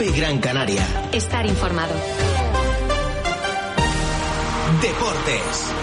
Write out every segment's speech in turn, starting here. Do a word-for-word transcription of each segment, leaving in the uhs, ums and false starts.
COPE Gran Canaria. Estar informado. Deportes.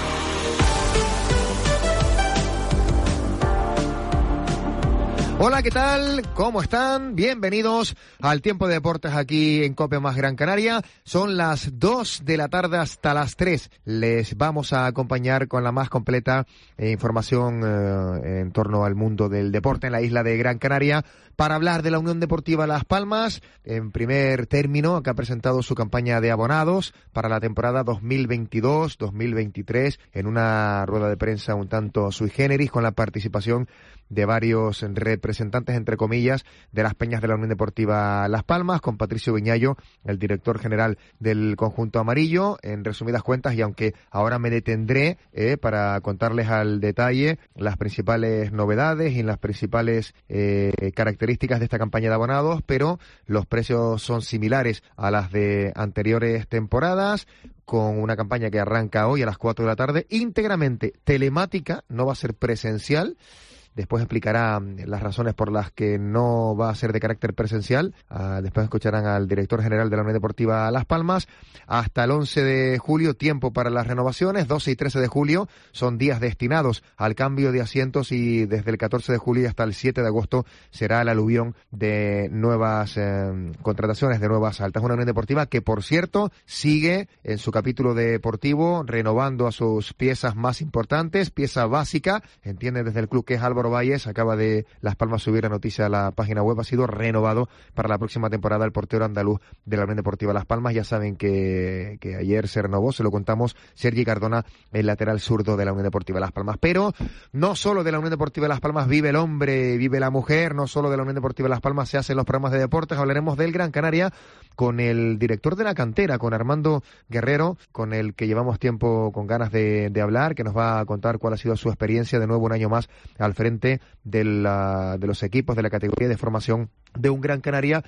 Hola, ¿qué tal? ¿Cómo están? Bienvenidos al Tiempo de Deportes aquí en COPE más Gran Canaria. Son las dos de la tarde hasta las tres. Les vamos a acompañar con la más completa eh, información eh, en torno al mundo del deporte en la isla de Gran Canaria para hablar de la Unión Deportiva Las Palmas. En primer término, que ha presentado su campaña de abonados para la temporada dos mil veintidós dos mil veintitrés en una rueda de prensa un tanto sui generis con la participación de varios representantes, entre comillas, de las peñas de la Unión Deportiva Las Palmas, con Patricio Viñallo, el director general del conjunto amarillo. En resumidas cuentas, y aunque ahora me detendré eh, para contarles al detalle las principales novedades y las principales eh, características de esta campaña de abonados, pero los precios son similares a las de anteriores temporadas, con una campaña que arranca hoy a las cuatro de la tarde, íntegramente telemática, no va a ser presencial. Después explicará las razones por las que no va a ser de carácter presencial. Uh, después escucharán al director general de la Unión Deportiva Las Palmas. Hasta el once de julio, tiempo para las renovaciones. doce y trece de julio son días destinados al cambio de asientos y desde el catorce de julio hasta el siete de agosto será el aluvión de nuevas eh, contrataciones, de nuevas altas. Una Unión Deportiva que, por cierto, sigue en su capítulo deportivo renovando a sus piezas más importantes, pieza básica. Entiende desde el club que es Álvaro Valles, acaba de Las Palmas subir la noticia a la página web, ha sido renovado para la próxima temporada el portero andaluz de la Unión Deportiva Las Palmas. Ya saben que, que ayer se renovó, se lo contamos, Sergi Cardona, el lateral zurdo de la Unión Deportiva Las Palmas. Pero no solo de la Unión Deportiva Las Palmas vive el hombre, vive la mujer, no solo de la Unión Deportiva Las Palmas se hacen los programas de deportes. Hablaremos del Gran Canaria con el director de la cantera, con Armando Guerrero, con el que llevamos tiempo con ganas de, de hablar, que nos va a contar cuál ha sido su experiencia de nuevo un año más al frente de, la, de los equipos de la categoría de formación de un Gran Canaria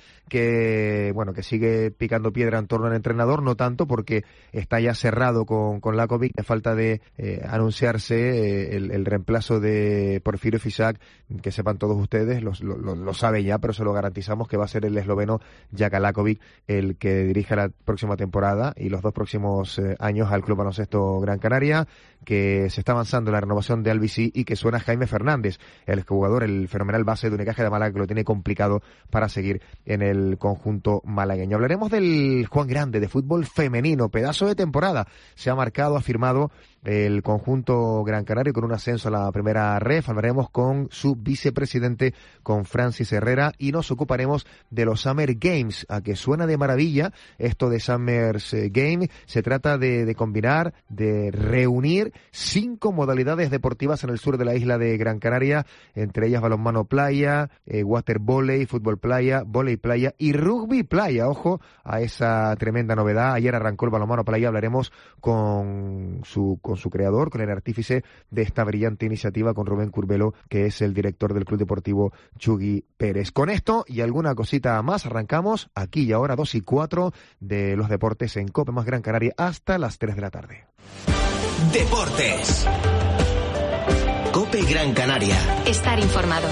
que, bueno, que sigue picando piedra en torno al entrenador, no tanto porque está ya cerrado con, con Lakovic, a falta de eh, anunciarse eh, el, el reemplazo de Porfirio Fisac, que sepan todos ustedes, lo, lo, lo saben ya, pero se lo garantizamos que va a ser el esloveno Jaka Lakovic el que dirija la próxima temporada y los dos próximos eh, años al Club Baloncesto Gran Canaria, que se está avanzando en la renovación de Albicí y que suena Jaime Fernández, el jugador, el fenomenal base de Unicaja de Málaga, que lo tiene complicado para seguir en el conjunto malagueño. Hablaremos del Juan Grande, de fútbol femenino, pedazo de temporada. Se ha marcado, ha firmado el conjunto Gran Canario con un ascenso a la primera ref. Hablaremos con su vicepresidente, con Francis Herrera, y nos ocuparemos de los Summer Games. A que suena de maravilla esto de Summer Games. Se trata de, de combinar, de reunir cinco modalidades deportivas en el sur de la isla de Gran Canaria, entre ellas balonmano playa, eh, water volley, fútbol playa, volley playa y rugby playa. Ojo a esa tremenda novedad. Ayer arrancó el balonmano playa. Hablaremos con su con su creador, con el artífice de esta brillante iniciativa, con Rubén Curbelo, que es el director del Club Deportivo Chugui Pérez. Con esto y alguna cosita más arrancamos aquí y ahora, dos y cuatro de los deportes en COPE más Gran Canaria hasta las tres de la tarde. Deportes. COPE Gran Canaria. Estar informado.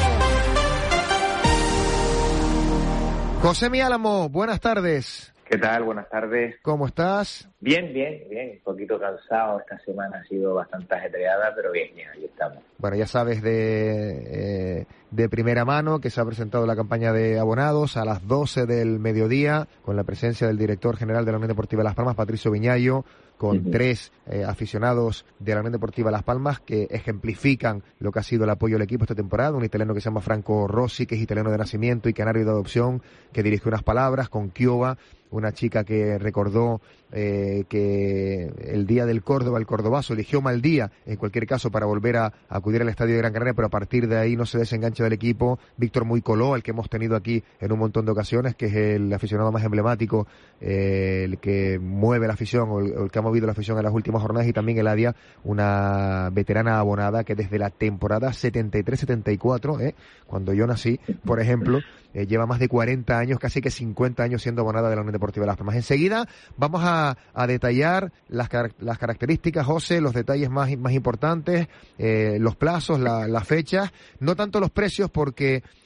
José Mi Álamo, buenas tardes. ¿Qué tal? Buenas tardes. ¿Cómo estás? Bien, bien, bien. Un poquito cansado. Esta semana ha sido bastante ajetreada, pero bien, bien, ahí estamos. Bueno, ya sabes de, eh, de primera mano que se ha presentado la campaña de abonados a las doce del mediodía, con la presencia del director general de la Unión Deportiva Las Palmas, Patricio Viñallo, con uh-huh. tres eh, aficionados de la Unión Deportiva Las Palmas que ejemplifican lo que ha sido el apoyo al equipo esta temporada. Un italiano que se llama Franco Rossi, que es italiano de nacimiento y canario de adopción, que dirigió unas palabras, con Chiova, una chica que recordó eh, que el día del Córdoba, el cordobazo, eligió mal día, en cualquier caso, para volver a, a acudir al estadio de Gran Canaria, pero a partir de ahí no se desengancha del equipo. Víctor Muycoló, el que hemos tenido aquí en un montón de ocasiones, que es el aficionado más emblemático, eh, el que mueve la afición, o el, o el que ha movido la afición en las últimas jornadas, y también Eladia, una veterana abonada que desde la temporada setenta y tres setenta y cuatro, eh, cuando yo nací, por ejemplo, eh, lleva más de cuarenta años, casi que cincuenta años siendo abonada de la Unión Deportiva de Las Palmas. Enseguida vamos a, a detallar las, las características, José, los detalles más, más importantes, eh, los plazos, la, las fechas, no tanto los precios, porque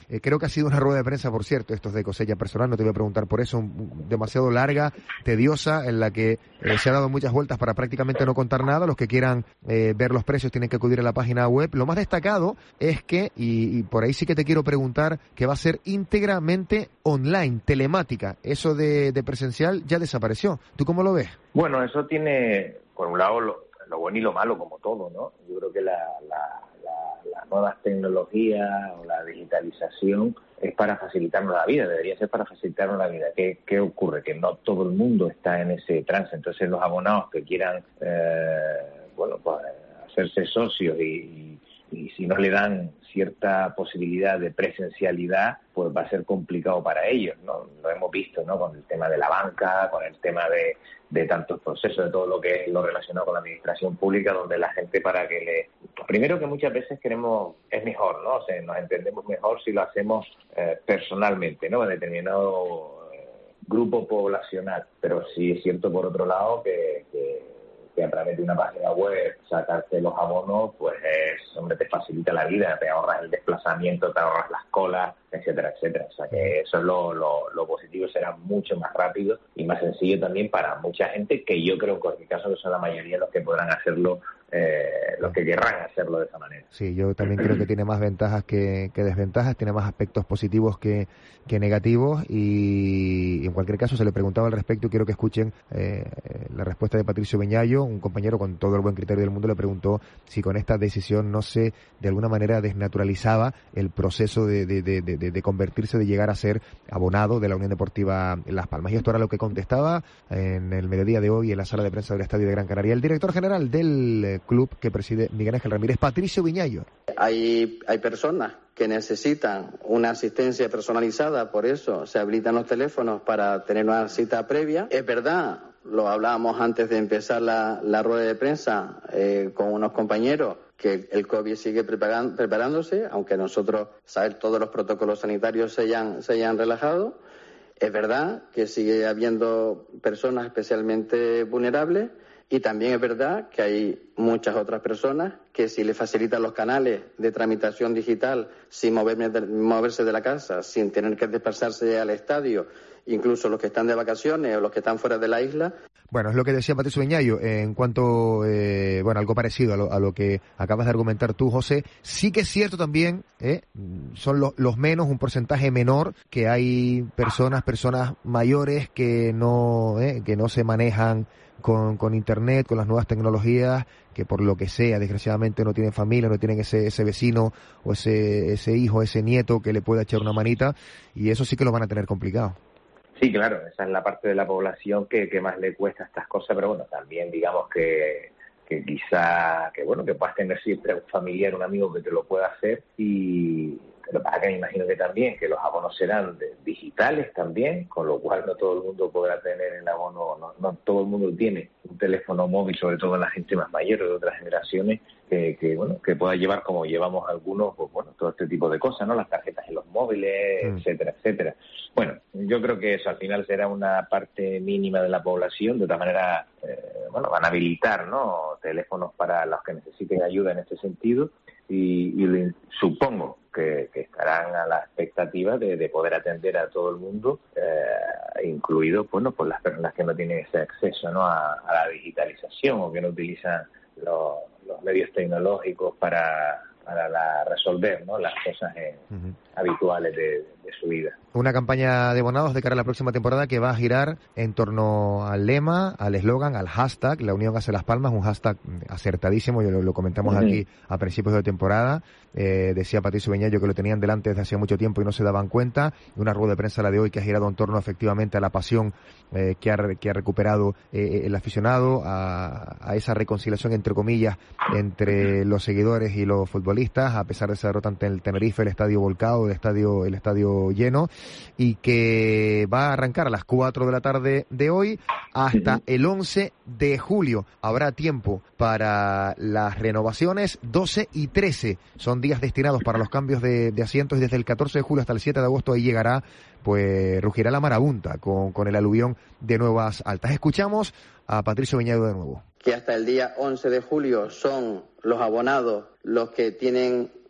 Eh, creo que ha sido una rueda de prensa, por cierto, esto es de cosecha personal, no te voy a preguntar por eso, un, demasiado larga, tediosa, en la que eh, se ha dado muchas vueltas para prácticamente no contar nada. Los que quieran eh, ver los precios tienen que acudir a la página web. Lo más destacado es que, y, y por ahí sí que te quiero preguntar, que va a ser íntegramente online, telemática. Eso de, de presencial ya desapareció. ¿Tú cómo lo ves? Bueno, eso tiene, por un lado, lo, lo bueno y lo malo, como todo, ¿no? Yo creo que la, la, la, las nuevas tecnologías o la digitalización es para facilitarnos la vida, debería ser para facilitarnos la vida. ¿Qué, qué ocurre? Que no todo el mundo está en ese trance. Entonces los abonados que quieran, eh, bueno, pues hacerse socios y, y, y si no le dan cierta posibilidad de presencialidad, pues va a ser complicado para ellos, ¿no? Lo hemos visto, ¿no? Con el tema de la banca, con el tema de, de tantos procesos, de todo lo que es lo relacionado con la administración pública, donde la gente para que le... Primero que muchas veces queremos, es mejor, ¿no? O sea, nos entendemos mejor si lo hacemos eh, personalmente, ¿no? En determinado eh, grupo poblacional. Pero sí es cierto, por otro lado, que... que que a través de una página web sacarte los abonos, pues es, hombre, te facilita la vida, te ahorras el desplazamiento, te ahorras las colas, etcétera, etcétera. O sea que eso es lo, lo, lo positivo, será mucho más rápido y más sencillo también para mucha gente, que yo creo en cualquier caso que son la mayoría los que podrán hacerlo, eh, los que querrán hacerlo de esa manera. Sí, yo también creo que tiene más ventajas que, que desventajas, tiene más aspectos positivos que, que negativos y, y en cualquier caso se le preguntaba al respecto, quiero que escuchen eh, la respuesta de Patricio Beñayo, un compañero con todo el buen criterio del mundo le preguntó si con esta decisión no se de alguna manera desnaturalizaba el proceso de, de, de, de, de convertirse, de llegar a ser abonado de la Unión Deportiva Las Palmas. Y esto era lo que contestaba en el mediodía de hoy en la sala de prensa del Estadio de Gran Canaria el director general del club que preside Miguel Ángel Ramírez, Patricio Beñayo. Hay, hay personas que necesitan una asistencia personalizada, por eso se habilitan los teléfonos para tener una cita previa. Es verdad, lo hablábamos antes de empezar la, la rueda de prensa eh, con unos compañeros, que el COVID sigue preparan, preparándose, aunque nosotros, sabes, todos los protocolos sanitarios se hayan, se hayan relajado. Es verdad que sigue habiendo personas especialmente vulnerables y también es verdad que hay muchas otras personas que si le facilitan los canales de tramitación digital sin moverme de, moverse de la casa, sin tener que desplazarse al estadio, incluso los que están de vacaciones o los que están fuera de la isla. Bueno, es lo que decía Patricio Beñayo, eh, en cuanto, eh, bueno, algo parecido a lo, a lo que acabas de argumentar tú, José. Sí que es cierto también, eh, son lo, los menos, un porcentaje menor, que hay personas, personas mayores que no, eh, que no se manejan con, con internet, con las nuevas tecnologías, que por lo que sea, desgraciadamente no tienen familia, no tienen ese, ese vecino o ese, ese hijo, ese nieto que le pueda echar una manita, y eso sí que lo van a tener complicado. Sí, claro, esa es la parte de la población que, que más le cuesta estas cosas, pero bueno, también digamos que, que quizá, que bueno, que puedas tener siempre un familiar, un amigo que te lo pueda hacer y... Pero para que me imagino que también, que los abonos serán de, digitales también, con lo cual no todo el mundo podrá tener el abono, no, no todo el mundo tiene un teléfono móvil, sobre todo la gente más mayor de otras generaciones, que, que bueno, que pueda llevar como llevamos algunos, pues bueno, todo este tipo de cosas, ¿no? Las tarjetas en los móviles, mm. etcétera, etcétera. Bueno, yo creo que eso al final será una parte mínima de la población, de otra manera, eh, bueno, van a habilitar, ¿no? Teléfonos para los que necesiten ayuda en este sentido y, y supongo que, que estarán a la expectativa de, de poder atender a todo el mundo, eh, incluidos, bueno, pues las personas que no tienen ese acceso, ¿no? a, a la digitalización o que no utilizan los, los medios tecnológicos para, para la, resolver, ¿no? las cosas eh, uh-huh. habituales de, de su vida. Una campaña de abonados de cara a la próxima temporada que va a girar en torno al lema, al eslogan, al hashtag, la Unión hace Las Palmas, un hashtag acertadísimo, yo lo, lo comentamos uh-huh. aquí a principios de temporada, eh, decía Patricio Beñayo que lo tenían delante desde hacía mucho tiempo y no se daban cuenta, una rueda de prensa la de hoy que ha girado en torno efectivamente a la pasión eh, que, ha, que ha recuperado eh, el aficionado, a, a esa reconciliación entre comillas entre los seguidores y los futbolistas, a pesar de esa derrota ante el Tenerife, el estadio volcado, el estadio, el estadio lleno, y que va a arrancar a las cuatro de la tarde de hoy hasta el once de julio. Habrá tiempo para las renovaciones, doce y trece son días destinados para los cambios de, de asientos y desde el catorce de julio hasta el siete de agosto ahí llegará, pues rugirá la marabunta con, con el aluvión de nuevas altas. Escuchamos a Patricio Beñayo de nuevo. Que hasta el día once de julio son los abonados los que tienen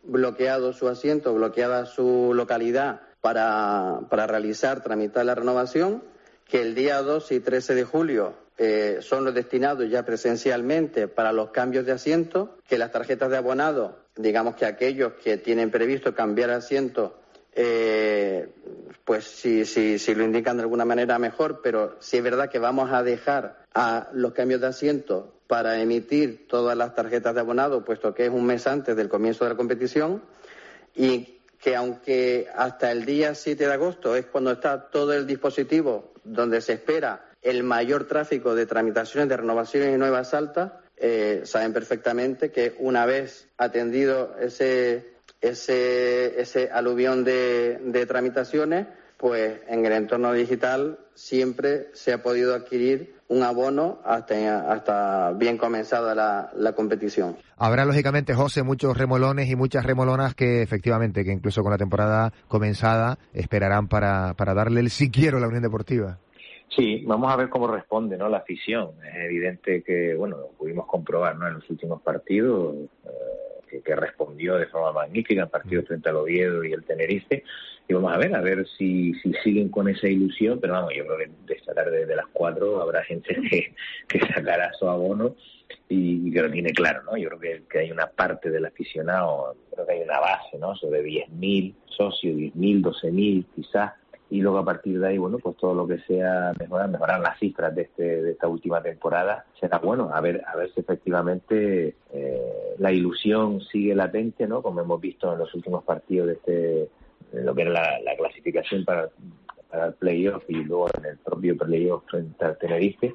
bloqueado su asiento, bloqueada su localidad para, para realizar, tramitar la renovación, que el día dos y trece de julio eh, son los destinados ya presencialmente para los cambios de asiento, que las tarjetas de abonado, digamos que aquellos que tienen previsto cambiar asiento, eh, pues si, si, si lo indican de alguna manera mejor, pero sí es verdad que vamos a dejar a los cambios de asiento para emitir todas las tarjetas de abonado, puesto que es un mes antes del comienzo de la competición, y que aunque hasta el día siete de agosto es cuando está todo el dispositivo donde se espera el mayor tráfico de tramitaciones de renovaciones y nuevas altas, eh, saben perfectamente que una vez atendido ese ese ese aluvión de, de tramitaciones, pues en el entorno digital siempre se ha podido adquirir un abono hasta, hasta bien comenzada la, la competición. Habrá, lógicamente, José, muchos remolones y muchas remolonas que, efectivamente, que incluso con la temporada comenzada esperarán para, para darle el si quiero a la Unión Deportiva. Sí, vamos a ver cómo responde, ¿no?, la afición. Es evidente que, bueno, lo pudimos comprobar, ¿no?, en los últimos partidos, eh, que, que respondió de forma magnífica en partidos frente al Oviedo y el Tenerife. Y vamos a ver, a ver si, si siguen con esa ilusión, pero vamos, yo creo que de esta tarde de las cuatro habrá gente que, que sacará su abono y, y que lo tiene claro, ¿no? Yo creo que, que hay una parte del aficionado, creo que hay una base, ¿no?, sobre diez mil socios, diez mil, doce mil quizás, y luego a partir de ahí, bueno, pues todo lo que sea mejorar, mejorar las cifras de este de esta última temporada será bueno, a ver a ver si efectivamente eh, la ilusión sigue latente, ¿no?, como hemos visto en los últimos partidos de este en lo que era la, la clasificación para, para el playoff y luego en el propio playoff frente al Tenerife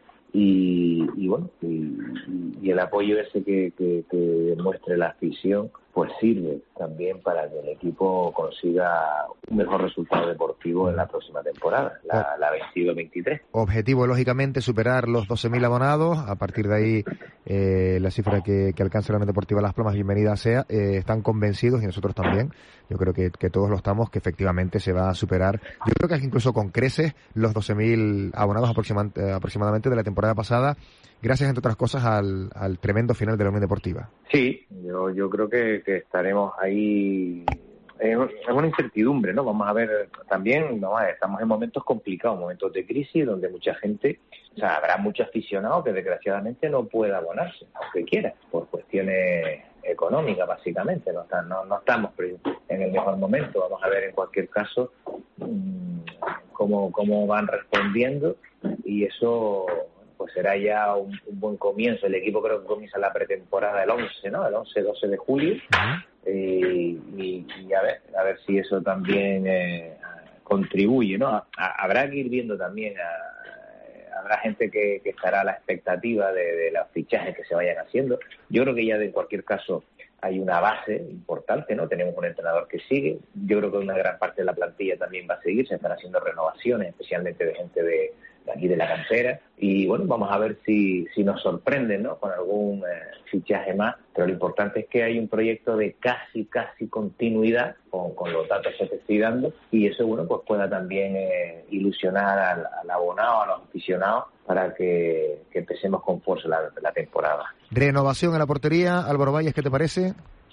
y, y bueno y, y el apoyo ese que, que, que demuestre la afición pues sirve también para que el equipo consiga un mejor resultado deportivo en la próxima temporada, la, la veintidós veintitrés. Objetivo, lógicamente, superar los doce mil abonados. A partir de ahí, eh, la cifra que, que alcance la Unión Deportiva Las Palmas, bienvenida sea. Eh, están convencidos, y nosotros también, yo creo que, que todos lo estamos, que efectivamente se va a superar. Yo creo que incluso con creces los doce mil abonados aproximadamente, aproximadamente de la temporada pasada, gracias, entre otras cosas, al, al tremendo final de la Unión Deportiva. Sí, yo, yo creo que, que estaremos ahí. Es una incertidumbre, ¿no? Vamos a ver también, no, estamos en momentos complicados, momentos de crisis, donde mucha gente, o sea, habrá mucho aficionado que desgraciadamente no pueda abonarse, aunque quiera, por cuestiones económicas, básicamente. No, no, no estamos en el mejor momento. Vamos a ver en cualquier caso mmm, cómo, cómo van respondiendo, y eso pues será ya un, un buen comienzo. El equipo creo que comienza la pretemporada el once, ¿no? El once doce de julio. Uh-huh. eh, y, y a ver a ver si eso también eh, contribuye, ¿no? A, a, habrá que ir viendo también, a, a, habrá gente que, que estará a la expectativa de, de los fichajes que se vayan haciendo. Yo creo que ya de cualquier caso hay una base importante, ¿no? Tenemos un entrenador que sigue. Yo creo que una gran parte de la plantilla también va a seguir. Se están haciendo renovaciones, especialmente de gente de de aquí de la cantera, y bueno, vamos a ver si si nos sorprenden, ¿no?, con algún eh, fichaje más, pero lo importante es que hay un proyecto de casi casi continuidad con, con los datos que te estoy dando, y eso, bueno, pues pueda también eh, ilusionar al, al abonado, a los aficionados, para que, que empecemos con fuerza la, la temporada. Renovación en la portería, Álvaro Valles, ¿qué te parece?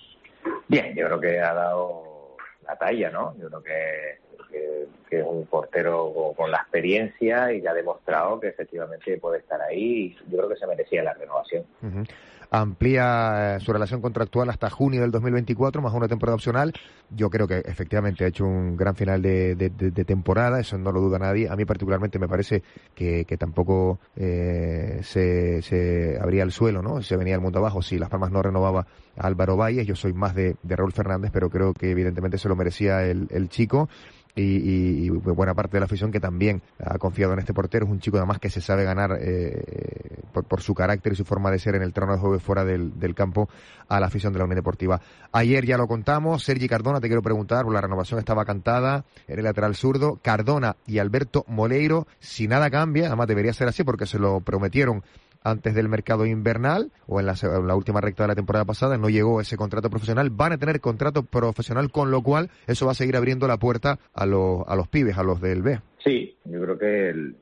Bien, yo creo que ha dado la talla, ¿no? Yo creo que Que, que es un portero con, con la experiencia y que ha demostrado que efectivamente puede estar ahí, y yo creo que se merecía la renovación. Uh-huh. Amplía eh, su relación contractual hasta junio del dos mil veinticuatro, más una temporada opcional. Yo creo que efectivamente ha hecho un gran final de, de, de, de temporada, eso no lo duda nadie. A mí particularmente me parece que, que tampoco eh, se, se abría el suelo, ¿no? Se venía el mundo abajo si Las Palmas no renovaba a Álvaro Valles. Yo soy más de, de Raúl Fernández, pero creo que evidentemente se lo merecía el, el chico. Y, y, y buena parte de la afición que también ha confiado en este portero. Es un chico además que se sabe ganar eh, por, por su carácter y su forma de ser en el terreno de juego fuera del, del campo a la afición de la Unión Deportiva. Ayer ya lo contamos, Sergi Cardona, te quiero preguntar, la renovación estaba cantada en el lateral zurdo, Cardona y Alberto Moleiro, si nada cambia, además debería ser así porque se lo prometieron antes del mercado invernal o en la, en la última recta de la temporada pasada, no llegó ese contrato profesional, van a tener contrato profesional, con lo cual eso va a seguir abriendo la puerta a los a los pibes, a los del B. Sí, yo creo que el, bueno,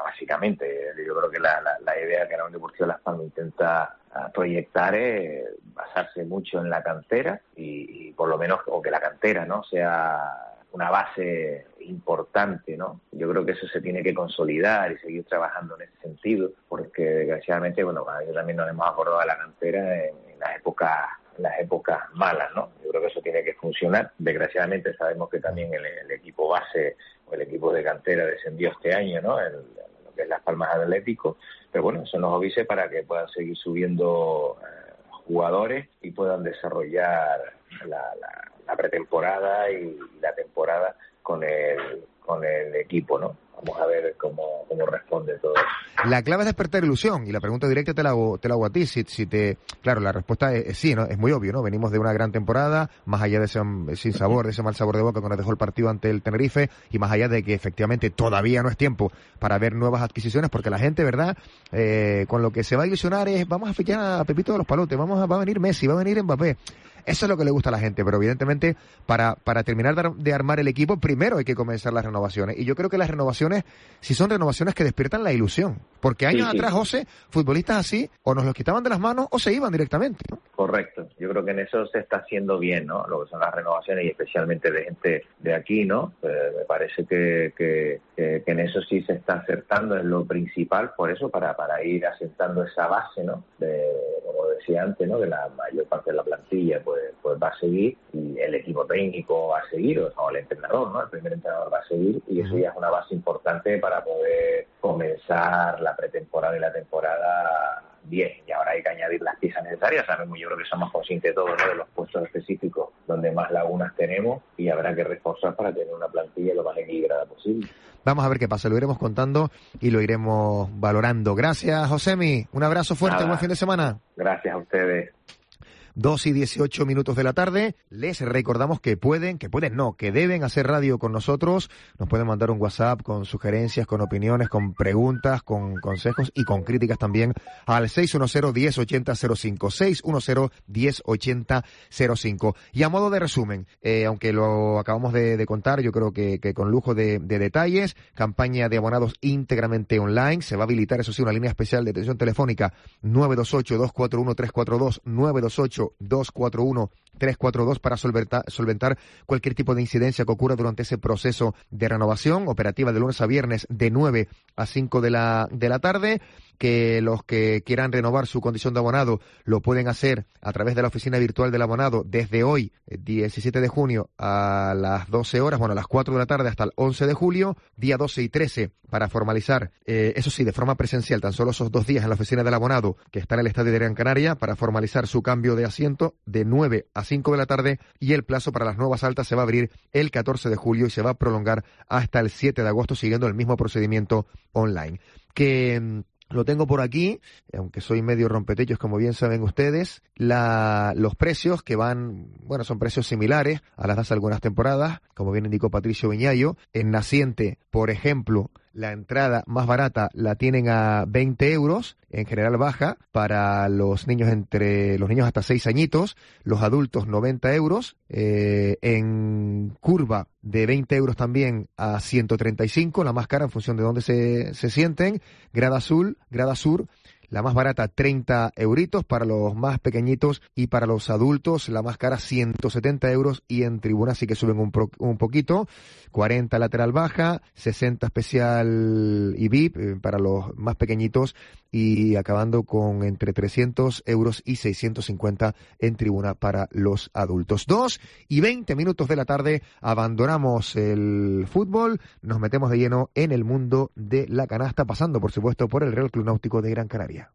básicamente. Yo creo que la, la, la idea que la Unión Deportiva Las Palmas intenta proyectar es basarse mucho en la cantera y, y por lo menos, o que la cantera, ¿no?, sea una base importante, ¿no? Yo creo que eso se tiene que consolidar y seguir trabajando en ese sentido, porque desgraciadamente, bueno, yo también nos hemos acordado de la cantera en, en las épocas en las épocas malas, ¿no? Yo creo que eso tiene que funcionar. Desgraciadamente sabemos que también el, el equipo base o el equipo de cantera descendió este año, ¿no?, en, en lo que es Las Palmas Atlético, pero bueno, eso nos avise para que puedan seguir subiendo eh, jugadores y puedan desarrollar la, la, la pretemporada y la temporada con el con el equipo, ¿no? Vamos a ver cómo, cómo responde todo eso. La clave es despertar ilusión, y la pregunta directa te la hago, te la hago a ti. Si, si te, claro, la respuesta es, es sí, ¿no? Es muy obvio, ¿no? Venimos de una gran temporada, más allá de ese sin sabor, de ese mal sabor de boca que nos dejó el partido ante el Tenerife, y más allá de que efectivamente todavía no es tiempo para ver nuevas adquisiciones, porque la gente, ¿verdad?, eh, con lo que se va a ilusionar es, vamos a fichar a Pepito de los Palotes, vamos a, va a venir Messi, va a venir Mbappé. Eso es lo que le gusta a la gente, pero evidentemente para, para terminar de, de armar el equipo, primero hay que comenzar las renovaciones. Y yo creo que las renovaciones, si son renovaciones que despiertan la ilusión. Porque años sí, sí. atrás, José, futbolistas así, o nos los quitaban de las manos o se iban directamente, ¿no? Correcto. Yo creo que en eso se está haciendo bien, ¿no? Lo que son las renovaciones y especialmente de gente de aquí, ¿no? Eh, me parece que, que, que, que en eso sí se está acertando, es lo principal, por eso, para, para ir asentando esa base, ¿no? De, como decía antes, ¿no?, de la mayor parte de la plantilla, pues pues va a seguir, y el equipo técnico va a seguir, o, o el entrenador, ¿no? El primer entrenador va a seguir, y eso ya es una base importante para poder comenzar la pretemporada y la temporada bien. Y ahora hay que añadir las piezas necesarias. Sabemos, yo creo que somos conscientes todos, ¿no?, de los puestos específicos donde más lagunas tenemos, y habrá que reforzar para tener una plantilla lo más equilibrada posible. Vamos a ver qué pasa, lo iremos contando y lo iremos valorando. Gracias, Josemi. Un abrazo fuerte, Nada. Buen fin de semana. Gracias a ustedes. dos y dieciocho minutos de la tarde. Les recordamos que pueden, que pueden no, que deben hacer radio con nosotros. Nos pueden mandar un WhatsApp con sugerencias, con opiniones, con preguntas, con consejos y con críticas también al seis uno cero, diez ochenta cero cinco, seis uno cero, diez ochenta cero cinco. Y a modo de resumen, eh, aunque lo acabamos de, de contar, yo creo que, que con lujo de, de detalles, campaña de abonados íntegramente online. Se va a habilitar, eso sí, una línea especial de atención telefónica nueve dos ocho, dos cuatro uno, tres cuatro dos, nueve dos ocho, dos cuatro uno, tres cuatro dos para solventar, solventar cualquier tipo de incidencia que ocurra durante ese proceso de renovación, operativa de lunes a viernes de nueve a cinco de la, de la tarde. Que los que quieran renovar su condición de abonado lo pueden hacer a través de la oficina virtual del abonado desde hoy, diecisiete de junio, a las doce horas, bueno, a las cuatro de la tarde hasta el once de julio, día doce y trece para formalizar, eh, eso sí, de forma presencial, tan solo esos dos días en la oficina del abonado que está en el Estadio de Gran Canaria para formalizar su cambio de asiento de nueve a cinco de la tarde, y el plazo para las nuevas altas se va a abrir el catorce de julio y se va a prolongar hasta el siete de agosto siguiendo el mismo procedimiento online. Que lo tengo por aquí, aunque soy medio rompetechos, como bien saben ustedes, la, los precios que van, bueno, son precios similares a las de hace algunas temporadas, como bien indicó Patricio Viñayo. En Naciente, por ejemplo, la entrada más barata la tienen a veinte euros, en general baja, para los niños entre los niños hasta seis añitos, los adultos noventa euros, eh, en curva de veinte euros también a ciento treinta y cinco, la más cara en función de dónde se, se sienten, grada azul, grada sur, la más barata treinta euritos para los más pequeñitos, y para los adultos la más cara ciento setenta euros, y en tribuna sí que suben un, pro, un poquito, cuarenta lateral baja, sesenta especial y V I P eh, para los más pequeñitos, y acabando con entre trescientos euros y seiscientos cincuenta en tribuna para los adultos. Dos y veinte minutos de la tarde, abandonamos el fútbol, nos metemos de lleno en el mundo de la canasta, pasando por supuesto por el Real Club Náutico de Gran Canaria.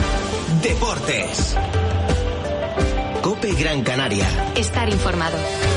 Deportes. COPE Gran Canaria. Estar informado.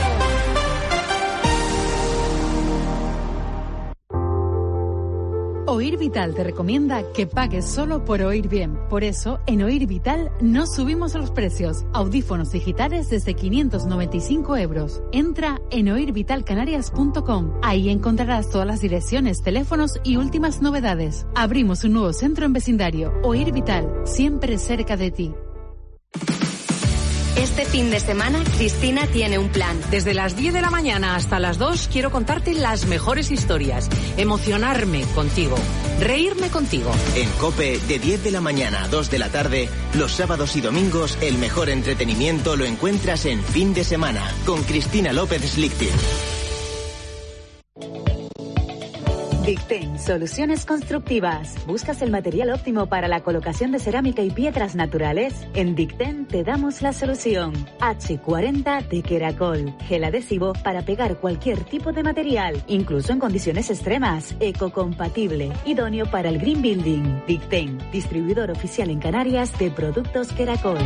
Oír Vital te recomienda que pagues solo por oír bien. Por eso, en Oír Vital no subimos los precios. Audífonos digitales desde quinientos noventa y cinco euros. Entra en oír vital canarias punto com. Ahí encontrarás todas las direcciones, teléfonos y últimas novedades. Abrimos un nuevo centro en vecindario. Oír Vital, siempre cerca de ti. Este fin de semana, Cristina tiene un plan. Desde las diez de la mañana hasta las dos quiero contarte las mejores historias, emocionarme contigo, reírme contigo. En COPE, de diez de la mañana a dos de la tarde, los sábados y domingos, el mejor entretenimiento lo encuentras en Fin de Semana, con Cristina López Slichting. Dicten, soluciones constructivas. ¿Buscas el material óptimo para la colocación de cerámica y piedras naturales? En Dicten te damos la solución. hache cuarenta de Queracol. Gel adhesivo para pegar cualquier tipo de material, incluso en condiciones extremas. Ecocompatible. Idóneo para el green building. Dicten, distribuidor oficial en Canarias de productos Queracol.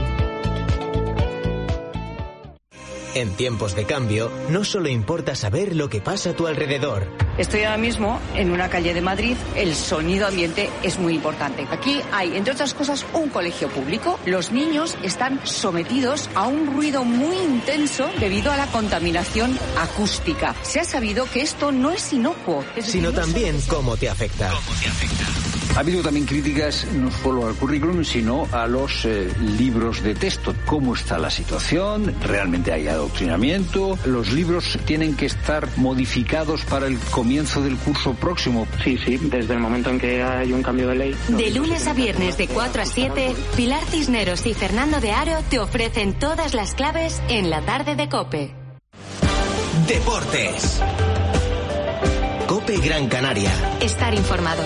En tiempos de cambio, no solo importa saber lo que pasa a tu alrededor. Estoy ahora mismo en una calle de Madrid, el sonido ambiente es muy importante. Aquí hay, entre otras cosas, un colegio público. Los niños están sometidos a un ruido muy intenso debido a la contaminación acústica. Se ha sabido que esto no es inocuo, es sino decir, también cómo te afecta. ¿Cómo te afecta? Ha habido también críticas no solo al currículum, sino a los eh, libros de texto. ¿Cómo está la situación? ¿Realmente hay adoctrinamiento? ¿Los libros tienen que estar modificados para el comienzo del curso próximo? Sí, sí, desde el momento en que hay un cambio de ley. De lunes a viernes de cuatro a siete, Pilar Cisneros y Fernando de Aro te ofrecen todas las claves en la tarde de COPE. Deportes. COPE Gran Canaria. Estar informado.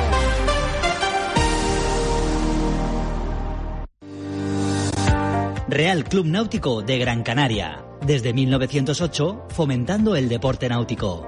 Real Club Náutico de Gran Canaria. Desde mil novecientos ocho, fomentando el deporte náutico.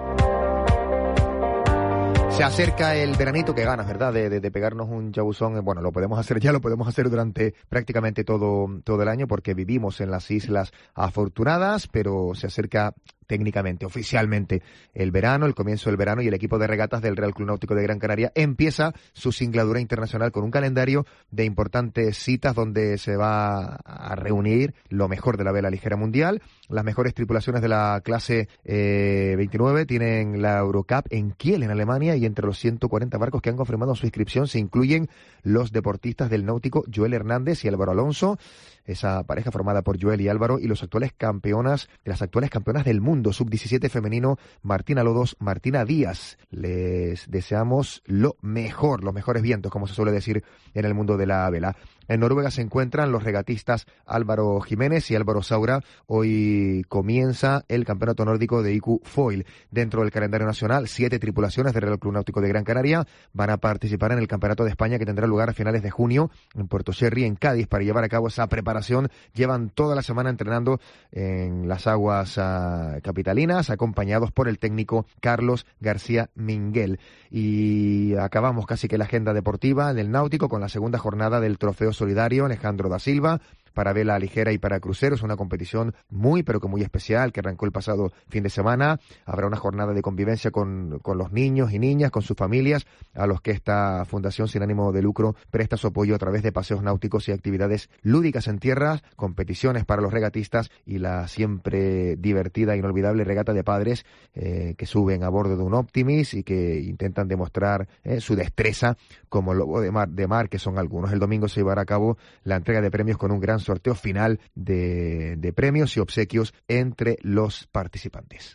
Se acerca el veranito, que ganas, ¿verdad? De, de, de pegarnos un chabuzón. Bueno, lo podemos hacer ya, lo podemos hacer durante prácticamente todo, todo el año, porque vivimos en las Islas Afortunadas, pero se acerca técnicamente, oficialmente, el verano, el comienzo del verano, y el equipo de regatas del Real Club Náutico de Gran Canaria empieza su singladura internacional con un calendario de importantes citas donde se va a reunir lo mejor de la vela ligera mundial. Las mejores tripulaciones de la clase eh, veintinueve tienen la Eurocup en Kiel, en Alemania, y entre los ciento cuarenta barcos que han confirmado su inscripción se incluyen los deportistas del náutico Joel Hernández y Álvaro Alonso, esa pareja formada por Joel y Álvaro, y los actuales campeonas, las actuales campeonas del mundo sub diecisiete femenino, Martina Lodos, Martina Díaz. Les deseamos lo mejor, los mejores vientos, como se suele decir en el mundo de la vela. En Noruega se encuentran los regatistas Álvaro Jiménez y Álvaro Saura. Hoy comienza el campeonato nórdico de I Q Foil. Dentro del calendario nacional, siete tripulaciones del Real Club Náutico de Gran Canaria van a participar en el Campeonato de España, que tendrá lugar a finales de junio en Puerto Cherry, en Cádiz, para llevar a cabo esa preparación. Llevan toda la semana entrenando en las aguas uh, capitalinas, acompañados por el técnico Carlos García Minguel. Y acabamos casi que la agenda deportiva del náutico con la segunda jornada del Trofeo Solidario Alejandro da Silva para vela ligera y para cruceros, una competición muy pero que muy especial que arrancó el pasado fin de semana. Habrá una jornada de convivencia con, con los niños y niñas, con sus familias, a los que esta fundación sin ánimo de lucro presta su apoyo a través de paseos náuticos y actividades lúdicas en tierras, competiciones para los regatistas y la siempre divertida e inolvidable regata de padres eh, que suben a bordo de un Optimis y que intentan demostrar eh, su destreza como lobo de mar, de mar que son algunos. El domingo se llevará a cabo la entrega de premios con un gran sorteo final de, de premios y obsequios entre los participantes.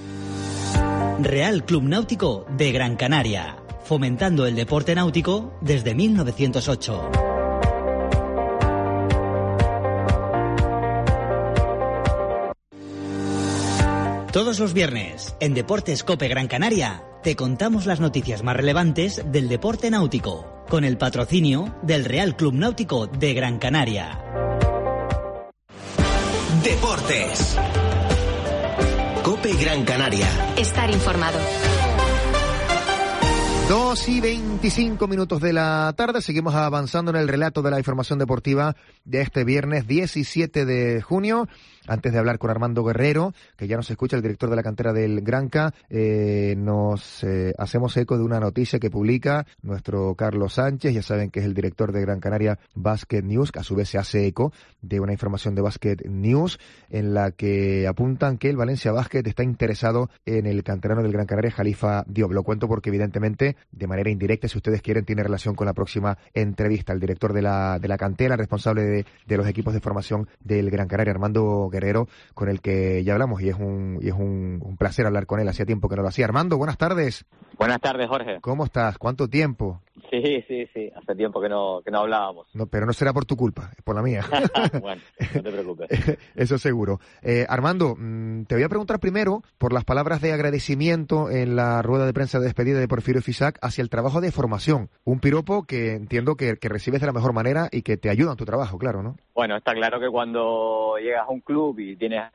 Real Club Náutico de Gran Canaria, fomentando el deporte náutico desde mil novecientos ocho. Todos los viernes, en Deportes COPE Gran Canaria, te contamos las noticias más relevantes del deporte náutico, con el patrocinio del Real Club Náutico de Gran Canaria. Deportes. COPE Gran Canaria. Estar informado. Dos y veinticinco minutos de la tarde, seguimos avanzando en el relato de la información deportiva de este viernes diecisiete de junio. Antes de hablar con Armando Guerrero, que ya nos escucha, el director de la cantera del Granca, eh, nos eh, hacemos eco de una noticia que publica nuestro Carlos Sánchez. Ya saben que es el director de Gran Canaria Basket News, que a su vez se hace eco de una información de Basket News en la que apuntan que el Valencia Basket está interesado en el canterano del Gran Canaria, Jalifa Diop. Lo cuento porque evidentemente de manera indirecta, si ustedes quieren, tiene relación con la próxima entrevista. El director de la, de la cantera, responsable de, de los equipos de formación del Gran Canaria, Armando Guerrero, con el que ya hablamos y es un, y es un, un placer hablar con él. Hacía tiempo que no lo hacía. Armando, buenas tardes. Buenas tardes, Jorge. ¿Cómo estás? ¿Cuánto tiempo? Sí, sí, sí. Hace tiempo que no que no hablábamos. No, pero no será por tu culpa, es por la mía. Bueno, no te preocupes. Eso seguro. Eh, Armando, te voy a preguntar primero por las palabras de agradecimiento en la rueda de prensa de despedida de Porfirio Fisac hacia el trabajo de formación. Un piropo que entiendo que, que recibes de la mejor manera y que te ayuda en tu trabajo, claro, ¿no? Bueno, está claro que cuando llegas a un club y tienes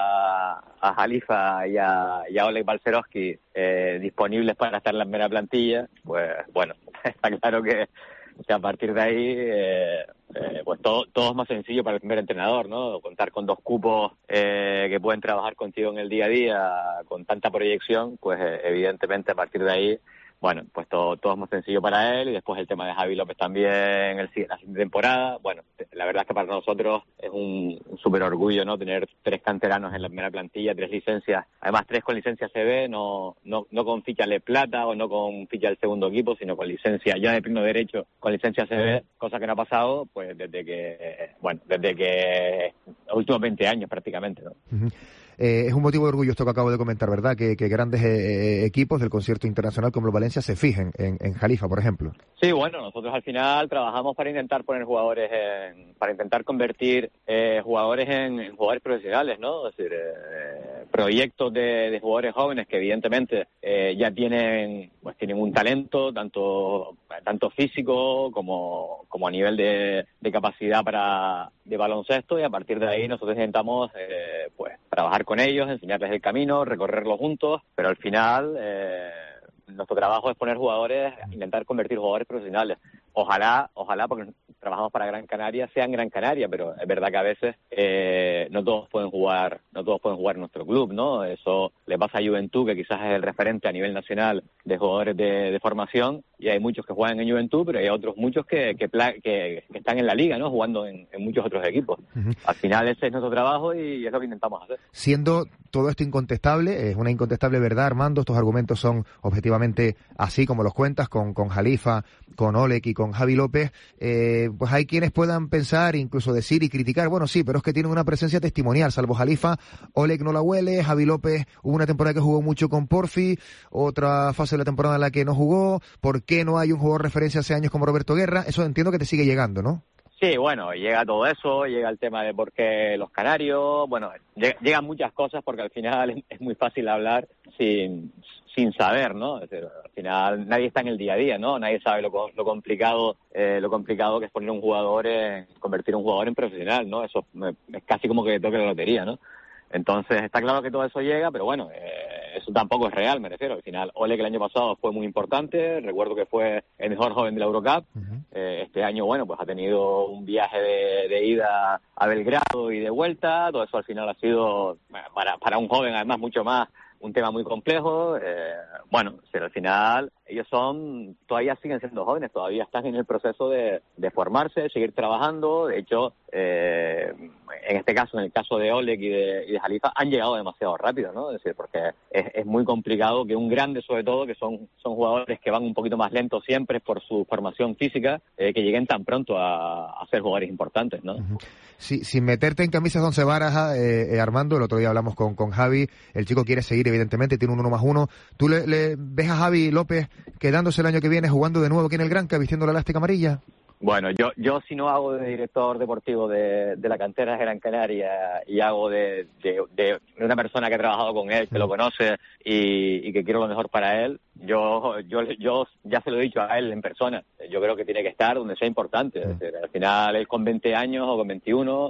a, a Jalifa y a, y a Oleg Balcerowski eh, disponibles para estar en la primera plantilla, pues bueno, está claro que, que a partir de ahí eh, eh, pues todo, todo es más sencillo para el primer entrenador, ¿no? Contar con dos cupos eh, que pueden trabajar contigo en el día a día con tanta proyección, pues eh, evidentemente a partir de ahí, bueno, pues todo, todo es más sencillo para él. Y después el tema de Javi López también, el, la siguiente temporada. Bueno, la verdad es que para nosotros es un, un súper orgullo, ¿no? Tener tres canteranos en la primera plantilla, tres licencias, además tres con licencia C B, no no no con ficha de plata o no con ficha del segundo equipo, sino con licencia ya de pleno derecho, con licencia C B, cosa que no ha pasado, pues desde que, bueno, desde que los últimos veinte años prácticamente, ¿no? Uh-huh. Eh, es un motivo de orgullo esto que acabo de comentar, ¿verdad? Que, que grandes eh, equipos del concierto internacional como el Valencia se fijen en, en Jalifa, por ejemplo. Sí, bueno, nosotros al final trabajamos para intentar poner jugadores, en, para intentar convertir eh, jugadores en, en jugadores profesionales, ¿no? Es decir, eh, proyectos de, de jugadores jóvenes que evidentemente eh, ya tienen, pues tienen un talento tanto tanto físico como como a nivel de, de capacidad para de baloncesto, y a partir de ahí nosotros intentamos eh, pues trabajar con ellos, enseñarles el camino, recorrerlo juntos, pero al final eh, nuestro trabajo es poner jugadores, intentar convertir jugadores profesionales. Ojalá, ojalá, porque trabajamos para Gran Canaria, sean Gran Canaria, pero es verdad que a veces eh, no todos pueden jugar, no todos pueden jugar en nuestro club, ¿no? Eso le pasa a Juventud, que quizás es el referente a nivel nacional de jugadores de, de formación, y hay muchos que juegan en Juventud, pero hay otros muchos que que, que, que están en la liga, ¿no? Jugando en, en muchos otros equipos. Uh-huh. Al final ese es nuestro trabajo y es lo que intentamos hacer. Siendo todo esto incontestable, es una incontestable verdad, Armando, estos argumentos son objetivamente así como los cuentas, con, con Jalifa, con Oleg y con Javi López, eh, pues hay quienes puedan pensar, incluso decir y criticar, bueno, sí, pero es que tienen una presencia testimonial, salvo Jalifa, Oleg no la huele, Javi López hubo una temporada que jugó mucho con Porfi, otra fase de la temporada en la que no jugó, ¿por qué no hay un jugador referencia hace años como Roberto Guerra? Eso entiendo que te sigue llegando, ¿no? Sí, bueno, llega todo eso, llega el tema de por qué los canarios, bueno, lleg- llegan muchas cosas porque al final es muy fácil hablar sin sin saber, ¿no? Es decir, al final nadie está en el día a día, ¿no? Nadie sabe lo, lo complicado eh, lo complicado que es poner un jugador en, convertir un jugador en profesional, ¿no? Eso es casi como que toque la lotería, ¿no? Entonces está claro que todo eso llega, pero bueno, eh, eso tampoco es real, me refiero. Al final, Oleg el año pasado fue muy importante, recuerdo que fue el mejor joven de la Eurocup. Uh-huh. Eh, este año, bueno, pues ha tenido un viaje de, de ida a Belgrado y de vuelta. Todo eso al final ha sido, para, para un joven además, mucho más un tema muy complejo. Eh, bueno, pero al final ellos son, todavía siguen siendo jóvenes, todavía están en el proceso de, de formarse, de seguir trabajando. De hecho, eh, en este caso, en el caso de Oleg y de, y de Jalifa, han llegado demasiado rápido, ¿no? Es decir, porque es, es muy complicado que un grande, sobre todo, que son, son jugadores que van un poquito más lentos siempre por su formación física, eh, que lleguen tan pronto a, a ser jugadores importantes, ¿no? Uh-huh. Sí, sin meterte en camisas de once varas, eh, eh, Armando, el otro día hablamos con, con Javi, el chico quiere seguir, evidentemente, tiene un uno más uno. ¿Tú le, le ves a Javi López quedándose el año que viene jugando de nuevo aquí en el Granca, vistiendo la elástica amarilla? Bueno, yo yo si no hago de director deportivo de, de la cantera de Gran Canaria y hago de, de, de una persona que ha trabajado con él, que lo conoce y, y que quiero lo mejor para él, yo yo yo ya se lo he dicho a él en persona. Yo creo que tiene que estar donde sea importante. Es decir, al final él con veinte años o con veintiuno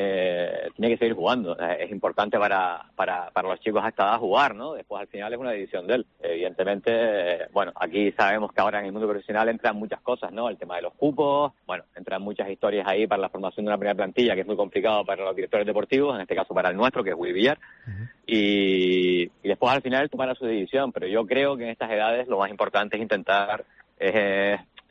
eh, tiene que seguir jugando. Es importante para, para, para los chicos a esta edad jugar, ¿no? Después al final es una decisión de él. Evidentemente, eh, bueno, aquí sabemos que ahora en el mundo profesional entran muchas cosas, ¿no? El tema de los cupos, bueno, entran muchas historias ahí para la formación de una primera plantilla, que es muy complicado para los directores deportivos, en este caso para el nuestro, que es Will Villar. Uh-huh. y, y después al final él tomará su decisión, pero yo creo que en estas edades lo más importante es intentar eh,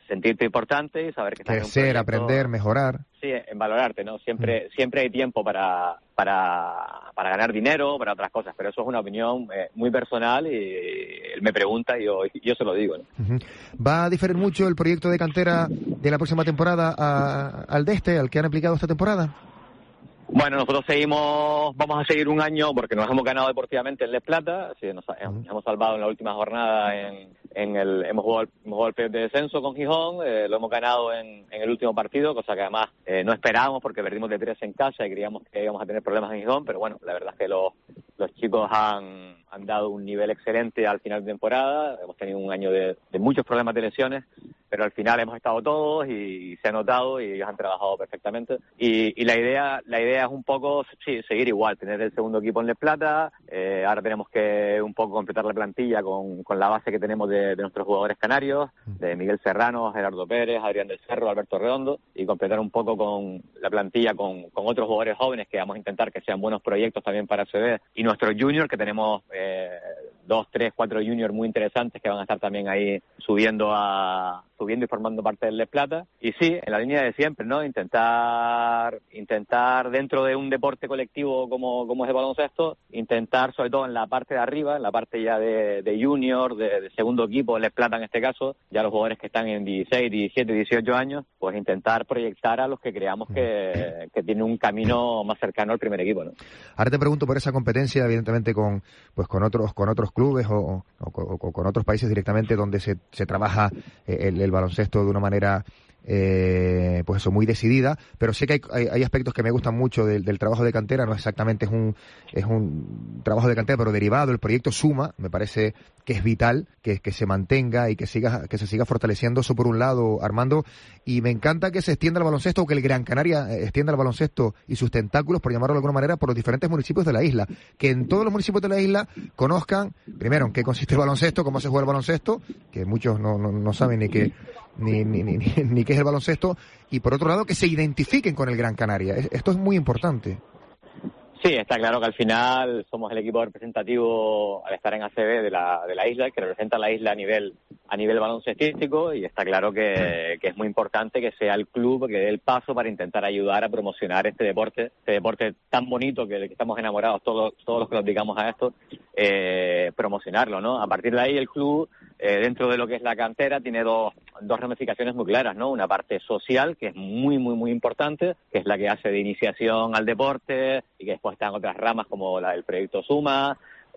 sentirte importante y saber que estás crecer, en un proyecto, aprender, mejorar. Sí, en valorarte, ¿no? Siempre, mm. siempre hay tiempo para, para, para ganar dinero, para otras cosas, pero eso es una opinión eh, muy personal y él me pregunta y yo, yo se lo digo, ¿no? Uh-huh. ¿Va a diferir mucho el proyecto de cantera de la próxima temporada a, al de este, al que han aplicado esta temporada? Bueno, nosotros seguimos, vamos a seguir un año porque nos hemos ganado deportivamente en Les Plata, así nos uh-huh. hemos salvado en la última jornada, en, en el hemos jugado, hemos jugado el playoff de descenso con Gijón, eh, lo hemos ganado en, en el último partido, cosa que además eh, no esperábamos porque perdimos de tres en casa y creíamos que íbamos a tener problemas en Gijón, pero bueno, la verdad es que los, los chicos han, han dado un nivel excelente al final de temporada, hemos tenido un año de, de muchos problemas de lesiones, pero al final hemos estado todos y, y se ha notado y ellos han trabajado perfectamente y, y la idea la idea es un poco sí, seguir igual, tener el segundo equipo en Les Plata, eh, ahora tenemos que un poco completar la plantilla con, con la base que tenemos de, de nuestros jugadores canarios, de Miguel Serrano, Gerardo Pérez, Adrián del Cerro, Alberto Redondo, y completar un poco con la plantilla con, con otros jugadores jóvenes que vamos a intentar que sean buenos proyectos también para C B y nuestros juniors, que tenemos eh, dos, tres, cuatro juniors muy interesantes que van a estar también ahí subiendo a subiendo y formando parte del Les Plata. Y sí, en la línea de siempre, ¿no? Intentar intentar dentro de un deporte colectivo como, como es el baloncesto, intentar sobre todo en la parte de arriba, en la parte ya de, de junior, de, de segundo equipo, Les Plata en este caso, ya los jugadores que están en dieciséis, diecisiete, dieciocho años, pues intentar proyectar a los que creamos que, que tienen un camino más cercano al primer equipo, ¿no? Ahora te pregunto por esa competencia, evidentemente con pues con otros con otros clubes o, o, o, o con otros países directamente donde se, se trabaja el, el baloncesto de una manera eh, pues eso, muy decidida, pero sé que hay, hay, hay aspectos que me gustan mucho del, del trabajo de cantera, no exactamente es un es un trabajo de cantera, pero derivado, el proyecto Suma, me parece que es vital, que, que se mantenga y que siga que se siga fortaleciendo, eso por un lado, Armando, y me encanta que se extienda el baloncesto, o que el Gran Canaria extienda el baloncesto y sus tentáculos, por llamarlo de alguna manera, por los diferentes municipios de la isla, que en todos los municipios de la isla conozcan, primero, en qué consiste el baloncesto, cómo se juega el baloncesto, que muchos no, no, no saben ni qué ni, ni, ni, ni qué es el baloncesto, y por otro lado, que se identifiquen con el Gran Canaria. Esto es muy importante. Sí, está claro que al final somos el equipo representativo al estar en A C B de la de la isla, que representa a la isla a nivel a nivel baloncestístico, y está claro que, que es muy importante que sea el club que dé el paso para intentar ayudar a promocionar este deporte, este deporte tan bonito que, que estamos enamorados todos todos los que nos dedicamos a esto, eh, promocionarlo, ¿no? A partir de ahí el club, eh, dentro de lo que es la cantera, tiene dos dos ramificaciones muy claras, ¿no? Una parte social, que es muy, muy, muy importante, que es la que hace de iniciación al deporte, y que después están otras ramas como la del proyecto Suma,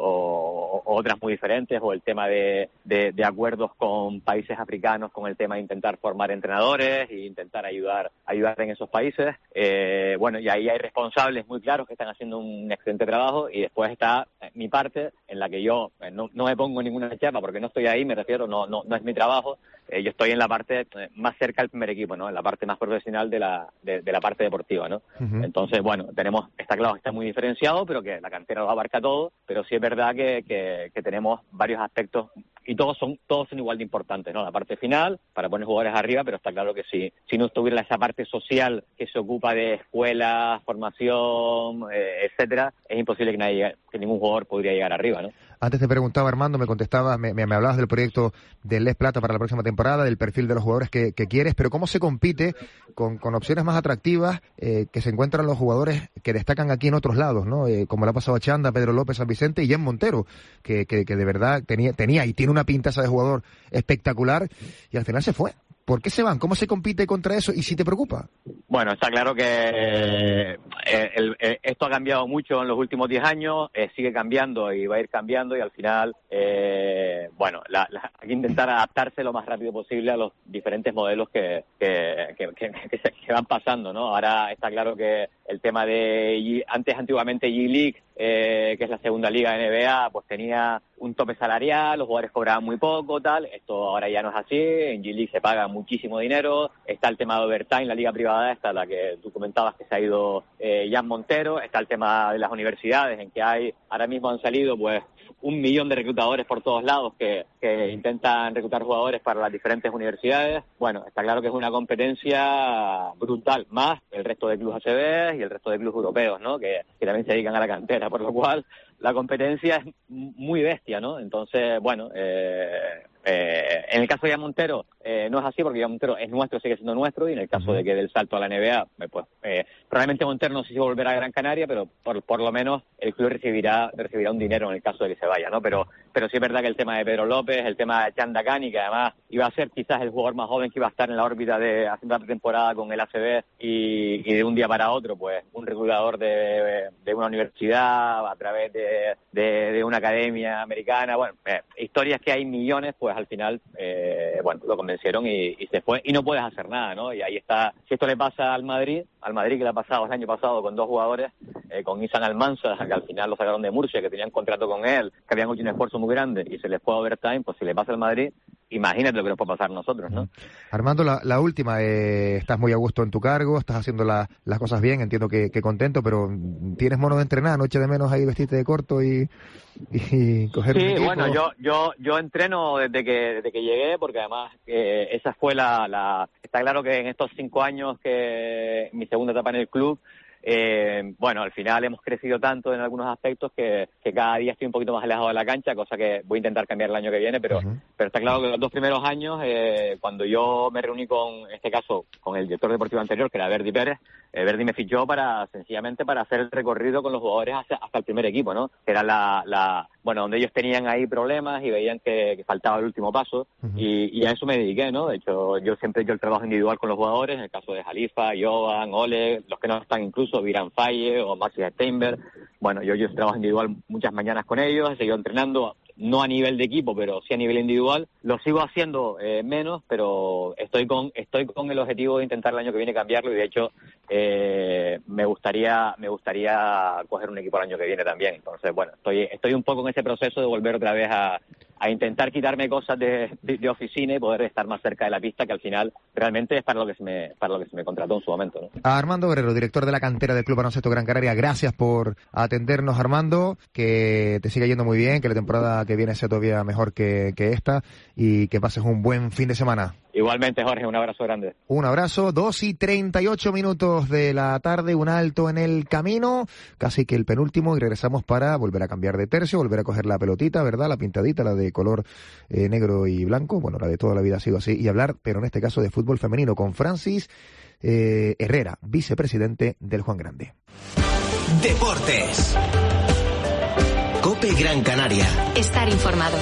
o, o otras muy diferentes, o el tema de, de, de acuerdos con países africanos, con el tema de intentar formar entrenadores e intentar ayudar ayudar en esos países. Eh, bueno, y ahí hay responsables muy claros que están haciendo un excelente trabajo, y después está mi parte, en la que yo no, no me pongo ninguna chapa porque no estoy ahí, me refiero, no no, no es mi trabajo. Eh, yo estoy en la parte más cerca al primer equipo, ¿no? En la parte más profesional de la de, de la parte deportiva, ¿no? Uh-huh. Entonces, bueno, tenemos, está claro que está muy diferenciado, pero que la cantera lo abarca todo, pero sí es verdad que, que, que tenemos varios aspectos y todos son todos son igual de importantes, ¿no? La parte final, para poner jugadores arriba, pero está claro que si, si no estuviera esa parte social que se ocupa de escuelas, formación, eh, etcétera, es imposible que nadie, que ningún jugador podría llegar arriba, ¿no? Antes te preguntaba, Armando, me contestabas, me, me, me hablabas del proyecto del Les Plata para la próxima temporada, del perfil de los jugadores que, que quieres, pero ¿cómo se compite con, con opciones más atractivas eh, que se encuentran los jugadores que destacan aquí en otros lados, ¿no? Eh, como le ha pasado a Chanda, Pedro López, San Vicente y Jen Montero, que, que, que de verdad tenía, tenía y tiene una pinta esa de jugador espectacular, y al final se fue. ¿Por qué se van? ¿Cómo se compite contra eso? ¿Y si te preocupa? Bueno, está claro que eh, el, el, esto ha cambiado mucho en los últimos diez años, eh, sigue cambiando y va a ir cambiando, y al final, eh, bueno, la, la, hay que intentar adaptarse lo más rápido posible a los diferentes modelos que, que, que, que, que, se, que van pasando, ¿no? Ahora está claro que el tema de, antes antiguamente G-League, eh, que es la segunda liga de N B A, pues tenía un tope salarial, los jugadores cobraban muy poco, tal. Esto ahora ya no es así, en G-League se paga muchísimo dinero, está el tema de overtime, la liga privada esta, la que tú comentabas que se ha ido eh, Jan Montero, está el tema de las universidades, en que hay, ahora mismo han salido pues un millón de reclutadores por todos lados que, que intentan reclutar jugadores para las diferentes universidades. Bueno, está claro que es una competencia brutal, más el resto de clubes A C B y el resto de clubes europeos, ¿no? Que, que también se dedican a la cantera, por lo cual la competencia es muy bestia, ¿no? Entonces, bueno, eh, eh, en el caso de Iván Montero eh, no es así, porque Iván Montero es nuestro, sigue siendo nuestro, y en el caso de que del salto a la N B A, pues eh, probablemente Montero no sé si volverá a Gran Canaria, pero por, por lo menos el club recibirá recibirá un dinero en el caso de que se vaya, ¿no? Pero pero sí es verdad que el tema de Pedro López, el tema de Chanda Cani, que además iba a ser quizás el jugador más joven que iba a estar en la órbita de haciendo la temporada con el A C B, y, y de un día para otro, pues un reclutador de, de una universidad a través de, de, de una academia americana, bueno, eh, historias que hay millones, pues al final, eh, bueno, lo convencieron y, y se fue, y no puedes hacer nada, ¿no? Y ahí está, si esto le pasa al Madrid, al Madrid que le ha pasado el año pasado con dos jugadores, eh, con Isan Almanza, que al final lo sacaron de Murcia, que tenían contrato con él, que habían hecho un esfuerzo muy grande, y se les fue a overtime, pues si le pasa al Madrid, imagínate lo que nos puede pasar a nosotros, ¿no? Armando, la, la última, eh, estás muy a gusto en tu cargo, estás haciendo la, las cosas bien, entiendo que, que contento, pero tienes mono de entrenar, noche de menos ahí vestirte de corto y, y coger sí, un equipo. Bueno, yo yo yo entreno desde que desde que llegué, porque además eh, esa fue la, la... Está claro que en estos cinco años que mi segunda etapa en el club, Eh, bueno, al final hemos crecido tanto en algunos aspectos que, que cada día estoy un poquito más alejado de la cancha, cosa que voy a intentar cambiar el año que viene, pero, uh-huh. pero está claro que los dos primeros años, eh, cuando yo me reuní con, en este caso, con el director deportivo anterior, que era Verdi Pérez, eh, Verdi me fichó para, sencillamente, para hacer el recorrido con los jugadores hasta, hasta el primer equipo, ¿no? Que era la, la, bueno, donde ellos tenían ahí problemas y veían que, que faltaba el último paso, uh-huh. y, y a eso me dediqué, ¿no? De hecho, yo siempre he hecho el trabajo individual con los jugadores, en el caso de Jalifa, Jovan, Ole, los que no están incluso, Viran Faye o Maxi Steinberg. Bueno, yo, yo trabajo individual muchas mañanas con ellos, he seguido entrenando, no a nivel de equipo, pero sí a nivel individual. Lo sigo haciendo eh, menos, pero estoy con estoy con el objetivo de intentar el año que viene cambiarlo, y de hecho eh, me gustaría me gustaría coger un equipo el año que viene también. Entonces, bueno, estoy estoy un poco en ese proceso de volver otra vez a, a intentar quitarme cosas de, de, de oficina y poder estar más cerca de la pista, que al final realmente es para lo que se me para lo que se me contrató en su momento, ¿no? Armando Guerrero, director de la cantera del Club Baloncesto Gran Canaria, gracias por atendernos, Armando, que te siga yendo muy bien, que la temporada que viene sea todavía mejor que, que esta, y que pases un buen fin de semana. Igualmente, Jorge, un abrazo grande. Un abrazo, dos y treinta y ocho minutos de la tarde, un alto en el camino, casi que el penúltimo, y regresamos para volver a cambiar de tercio, volver a coger la pelotita, ¿verdad? La pintadita, la de color eh, negro y blanco, bueno, la de toda la vida ha sido así, y hablar, pero en este caso de fútbol femenino, con Francis eh, Herrera, vicepresidente del Juan Grande. Deportes. COPE Gran Canaria. Estar informado.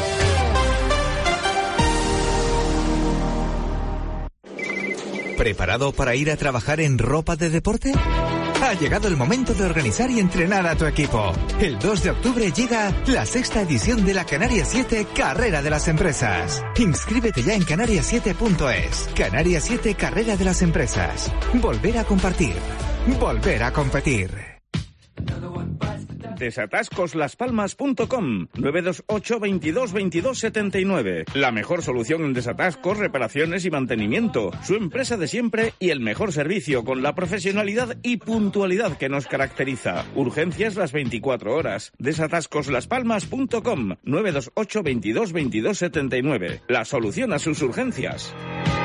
¿Preparado para ir a trabajar en ropa de deporte? Ha llegado el momento de organizar y entrenar a tu equipo. El dos de octubre llega la sexta edición de la Canarias siete Carrera de las Empresas. Inscríbete ya en canarias siete punto es. Canarias siete Carrera de las Empresas. Volver a compartir. Volver a competir. Desatascos las palmas punto com, nueve dos ocho, veintidós, veintidós, setenta y nueve. La mejor solución en desatascos, reparaciones y mantenimiento. Su empresa de siempre y el mejor servicio, con la profesionalidad y puntualidad que nos caracteriza. Urgencias las veinticuatro horas. Desatascos las palmas punto com, nueve dos ocho, veintidós, veintidós, setenta y nueve. La solución a sus urgencias.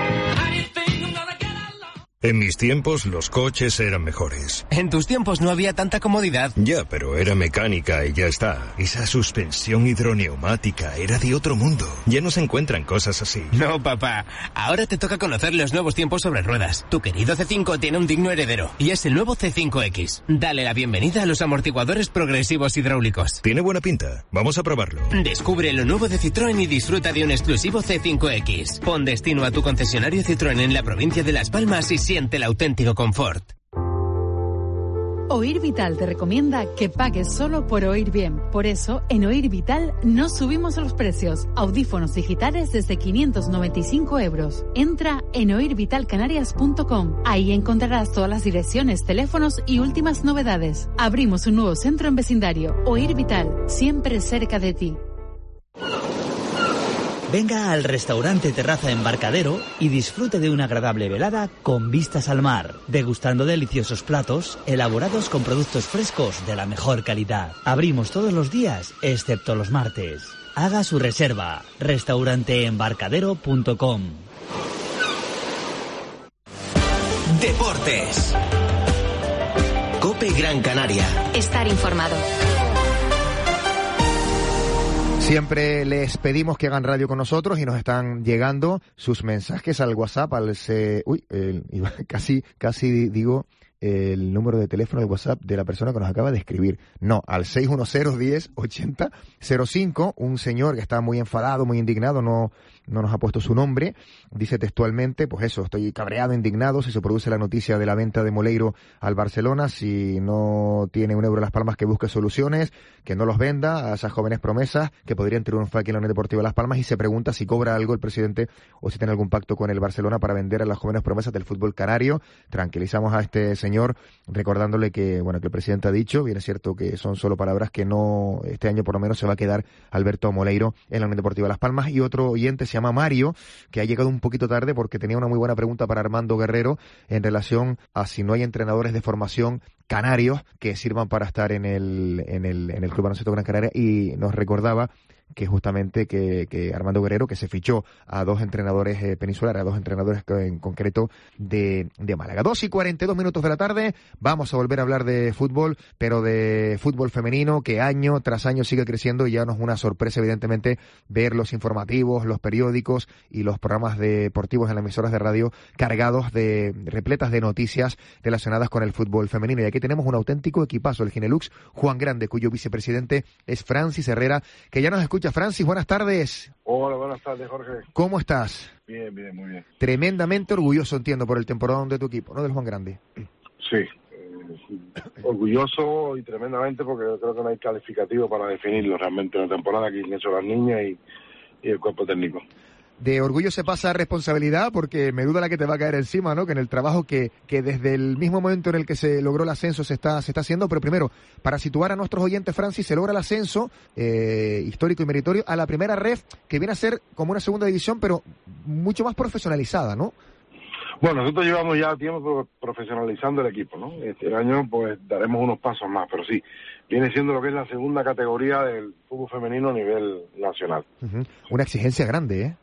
En mis tiempos los coches eran mejores. En tus tiempos no había tanta comodidad. Ya, pero era mecánica y ya está. Esa suspensión hidroneumática era de otro mundo. Ya no se encuentran cosas así. No, papá. Ahora te toca conocer los nuevos tiempos sobre ruedas. Tu querido C cinco tiene un digno heredero y es el nuevo C cinco X. Dale la bienvenida a los amortiguadores progresivos hidráulicos. Tiene buena pinta. Vamos a probarlo. Descubre lo nuevo de Citroën y disfruta de un exclusivo C cinco X. Pon destino a tu concesionario Citroën en la provincia de Las Palmas y siente el auténtico confort. Oír Vital te recomienda que pagues solo por oír bien. Por eso, en Oír Vital no subimos los precios. Audífonos digitales desde quinientos noventa y cinco euros. Entra en oír vital canarias punto com. Ahí encontrarás todas las direcciones, teléfonos y últimas novedades. Abrimos un nuevo centro en vecindario. Oír Vital, siempre cerca de ti. Venga al restaurante Terraza Embarcadero y disfrute de una agradable velada con vistas al mar, degustando deliciosos platos elaborados con productos frescos de la mejor calidad. Abrimos todos los días, excepto los martes. Haga su reserva. restaurante embarcadero punto com. Deportes. COPE Gran Canaria. Estar informado. Siempre les pedimos que hagan radio con nosotros y nos están llegando sus mensajes al WhatsApp, al C... Uy, el, casi, casi digo el número de teléfono de WhatsApp de la persona que nos acaba de escribir. No, al seis uno cero, diez, ochenta, cero cinco, un señor que está muy enfadado, muy indignado, no, no nos ha puesto su nombre, dice textualmente, pues eso, estoy cabreado, indignado, si se produce la noticia de la venta de Moleiro al Barcelona, si no tiene un euro en Las Palmas que busque soluciones, que no los venda a esas jóvenes promesas que podrían triunfar aquí en la Unión Deportiva Las Palmas, y se pregunta si cobra algo el presidente o si tiene algún pacto con el Barcelona para vender a las jóvenes promesas del fútbol canario. Tranquilizamos a este señor señor, recordándole que, bueno, que el presidente ha dicho, bien es cierto que son solo palabras, que no, este año por lo menos se va a quedar Alberto Moleiro en la Unión Deportiva Las Palmas. Y otro oyente se llama Mario, que ha llegado un poquito tarde porque tenía una muy buena pregunta para Armando Guerrero en relación a si no hay entrenadores de formación canarios que sirvan para estar en el, en el, en el Club Baloncesto Gran Canaria, y nos recordaba que justamente que, que Armando Guerrero, que se fichó a dos entrenadores eh, peninsulares, a dos entrenadores en concreto de, de Málaga. Dos y cuarenta y dos minutos de la tarde, vamos a volver a hablar de fútbol, pero de fútbol femenino, que año tras año sigue creciendo, y ya no es una sorpresa, evidentemente, ver los informativos, los periódicos y los programas deportivos en las emisoras de radio cargados de, repletas de noticias relacionadas con el fútbol femenino. Y aquí tenemos un auténtico equipazo, el Ginelux Juan Grande, cuyo vicepresidente es Francis Herrera, que ya nos escucha. Francis, buenas tardes. Hola, buenas tardes, Jorge. ¿Cómo estás? Bien, bien, muy bien. Tremendamente orgulloso, entiendo, por el temporadón de tu equipo, ¿no? Del Juan Grande. Sí, eh, orgulloso y tremendamente, porque yo creo que no hay calificativo para definirlo realmente la temporada que han hecho las niñas y, y el cuerpo técnico. De orgullo se pasa a responsabilidad, porque me duda la que te va a caer encima, ¿no? Que en el trabajo que, que desde el mismo momento en el que se logró el ascenso se está, se está haciendo. Pero primero, para situar a nuestros oyentes, Francis, se logra el ascenso eh, histórico y meritorio a la primera ref, que viene a ser como una segunda división, pero mucho más profesionalizada, ¿no? Bueno, nosotros llevamos ya tiempo profesionalizando el equipo, ¿no? Este año pues daremos unos pasos más, pero sí, viene siendo lo que es la segunda categoría del fútbol femenino a nivel nacional. Uh-huh. Una exigencia grande, ¿eh?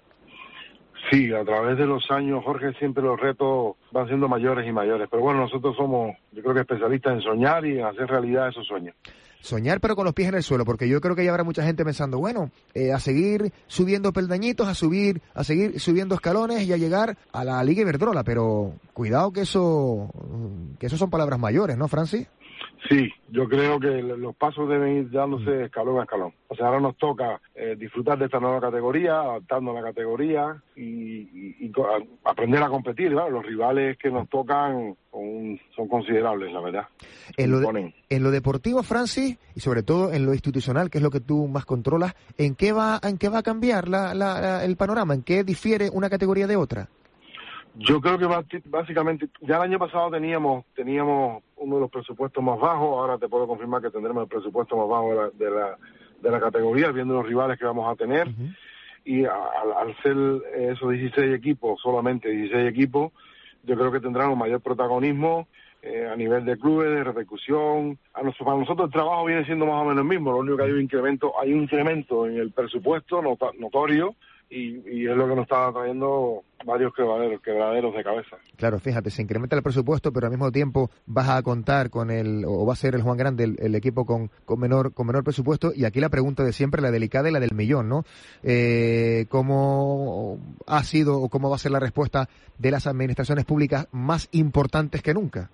Sí, a través de los años, Jorge, siempre los retos van siendo mayores y mayores. Pero bueno, nosotros somos, yo creo que especialistas en soñar y en hacer realidad esos sueños. Soñar, pero con los pies en el suelo, porque yo creo que ya habrá mucha gente pensando, bueno, eh, a seguir subiendo peldañitos, a subir, a seguir subiendo escalones y a llegar a la Liga Iberdrola. Pero cuidado que eso, que eso son palabras mayores, ¿no, Francis? Sí, yo creo que los pasos deben ir dándose escalón a escalón. O sea, ahora nos toca eh, disfrutar de esta nueva categoría, adaptando a la categoría y, y, y a, aprender a competir. ¿Verdad? Los rivales que nos tocan son, son considerables, la verdad. En lo, de, en lo deportivo, Francis, y sobre todo en lo institucional, que es lo que tú más controlas, ¿en qué va, en qué va a cambiar la, la, la, el panorama? ¿En qué difiere una categoría de otra? Yo creo que básicamente, ya el año pasado teníamos teníamos uno de los presupuestos más bajos, ahora te puedo confirmar que tendremos el presupuesto más bajo de la, de la, de la categoría, viendo los rivales que vamos a tener, uh-huh. y al, al ser esos dieciséis equipos, solamente dieciséis equipos, yo creo que tendrán un mayor protagonismo eh, a nivel de clubes, de repercusión. A nosotros, para nosotros el trabajo viene siendo más o menos el mismo, lo único que hay un incremento, hay un incremento en el presupuesto not- notorio, Y, y es lo que nos está trayendo varios quebraderos, quebraderos de cabeza. Claro, fíjate, se incrementa el presupuesto, pero al mismo tiempo vas a contar con el, o va a ser el Juan Grande el, el equipo con, con menor con menor presupuesto. Y aquí la pregunta de siempre, la delicada y la del millón, ¿no? Eh, ¿Cómo ha sido o cómo va a ser la respuesta de las administraciones públicas más importantes que nunca?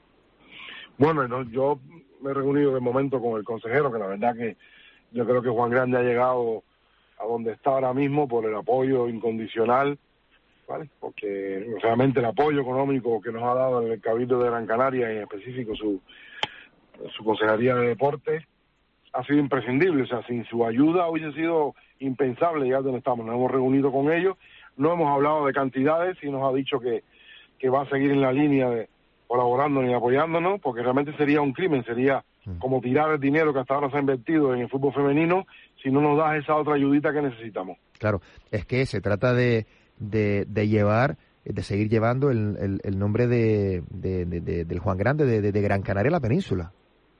Bueno, no, yo me he reunido de momento con el consejero, que la verdad que yo creo que Juan Grande ha llegado a donde está ahora mismo por el apoyo incondicional, ¿vale? Porque realmente el apoyo económico que nos ha dado el Cabildo de Gran Canaria, y en específico su, su Consejería de Deportes, ha sido imprescindible. O sea, sin su ayuda hubiese sido impensable llegar donde estamos. Nos hemos reunido con ellos, no hemos hablado de cantidades, y nos ha dicho que, que va a seguir en la línea de colaborándonos y apoyándonos, porque realmente sería un crimen, sería como tirar el dinero que hasta ahora se ha invertido en el fútbol femenino si no nos das esa otra ayudita que necesitamos. Claro, es que se trata de, de, de llevar, de seguir llevando el, el, el nombre de, de, de, de, del Juan Grande de, de, de Gran Canaria a la península.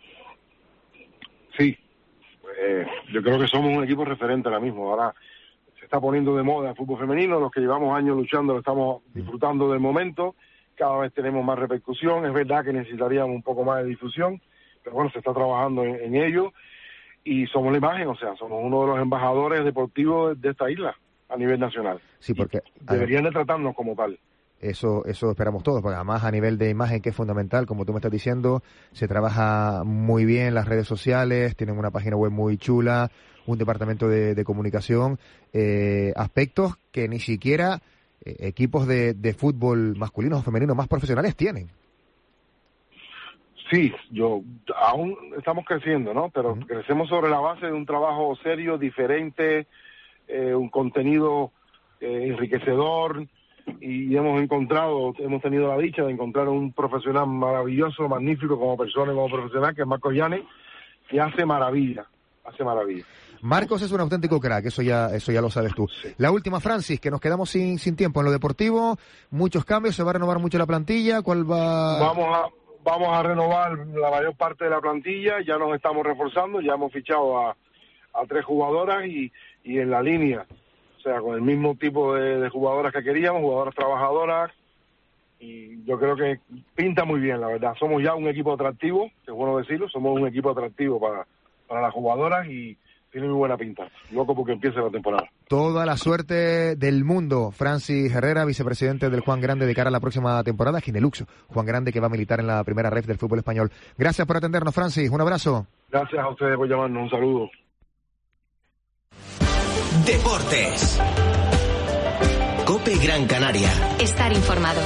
Sí, eh, yo creo que somos un equipo referente ahora mismo. Ahora se está poniendo de moda el fútbol femenino, los que llevamos años luchando lo estamos disfrutando del momento, cada vez tenemos más repercusión. Es verdad que necesitaríamos un poco más de difusión, pero bueno, se está trabajando en, en ello. y somos la imagen, o sea, somos uno de los embajadores deportivos de esta isla a nivel nacional. Sí, porque deberían de tratarnos como tal. Eso, eso esperamos todos, porque además a nivel de imagen, que es fundamental, como tú me estás diciendo, se trabaja muy bien las redes sociales, tienen una página web muy chula, un departamento de, de comunicación, eh, aspectos que ni siquiera eh, equipos de, de fútbol masculinos o femeninos más profesionales tienen. Sí, yo aún estamos creciendo, ¿no? Pero uh-huh. crecemos sobre la base de un trabajo serio, diferente, eh, un contenido eh, enriquecedor, y hemos encontrado, hemos tenido la dicha de encontrar un profesional maravilloso, magnífico como persona y como profesional, que es Marcos Yanes, que hace maravilla, hace maravilla. Marcos es un auténtico crack, eso ya eso ya lo sabes tú. Sí. La última, Francis, que nos quedamos sin sin tiempo en lo deportivo, muchos cambios, se va a renovar mucho la plantilla, ¿cuál va? Vamos a vamos a renovar la mayor parte de la plantilla, ya nos estamos reforzando, ya hemos fichado a, a tres jugadoras y, y en la línea, o sea, con el mismo tipo de, de jugadoras que queríamos, jugadoras trabajadoras, y yo creo que pinta muy bien, la verdad. Somos ya un equipo atractivo, es bueno decirlo, somos un equipo atractivo para, para las jugadoras y tiene muy buena pinta. Loco porque empiece la temporada. Toda la suerte del mundo. Francis Herrera, vicepresidente del Juan Grande de cara a la próxima temporada, Gineluxo. Juan Grande, que va a militar en la primera ref del fútbol español. Gracias por atendernos, Francis. Un abrazo. Gracias a ustedes por llamarnos. Un saludo. Deportes. COPE Gran Canaria. Estar informado.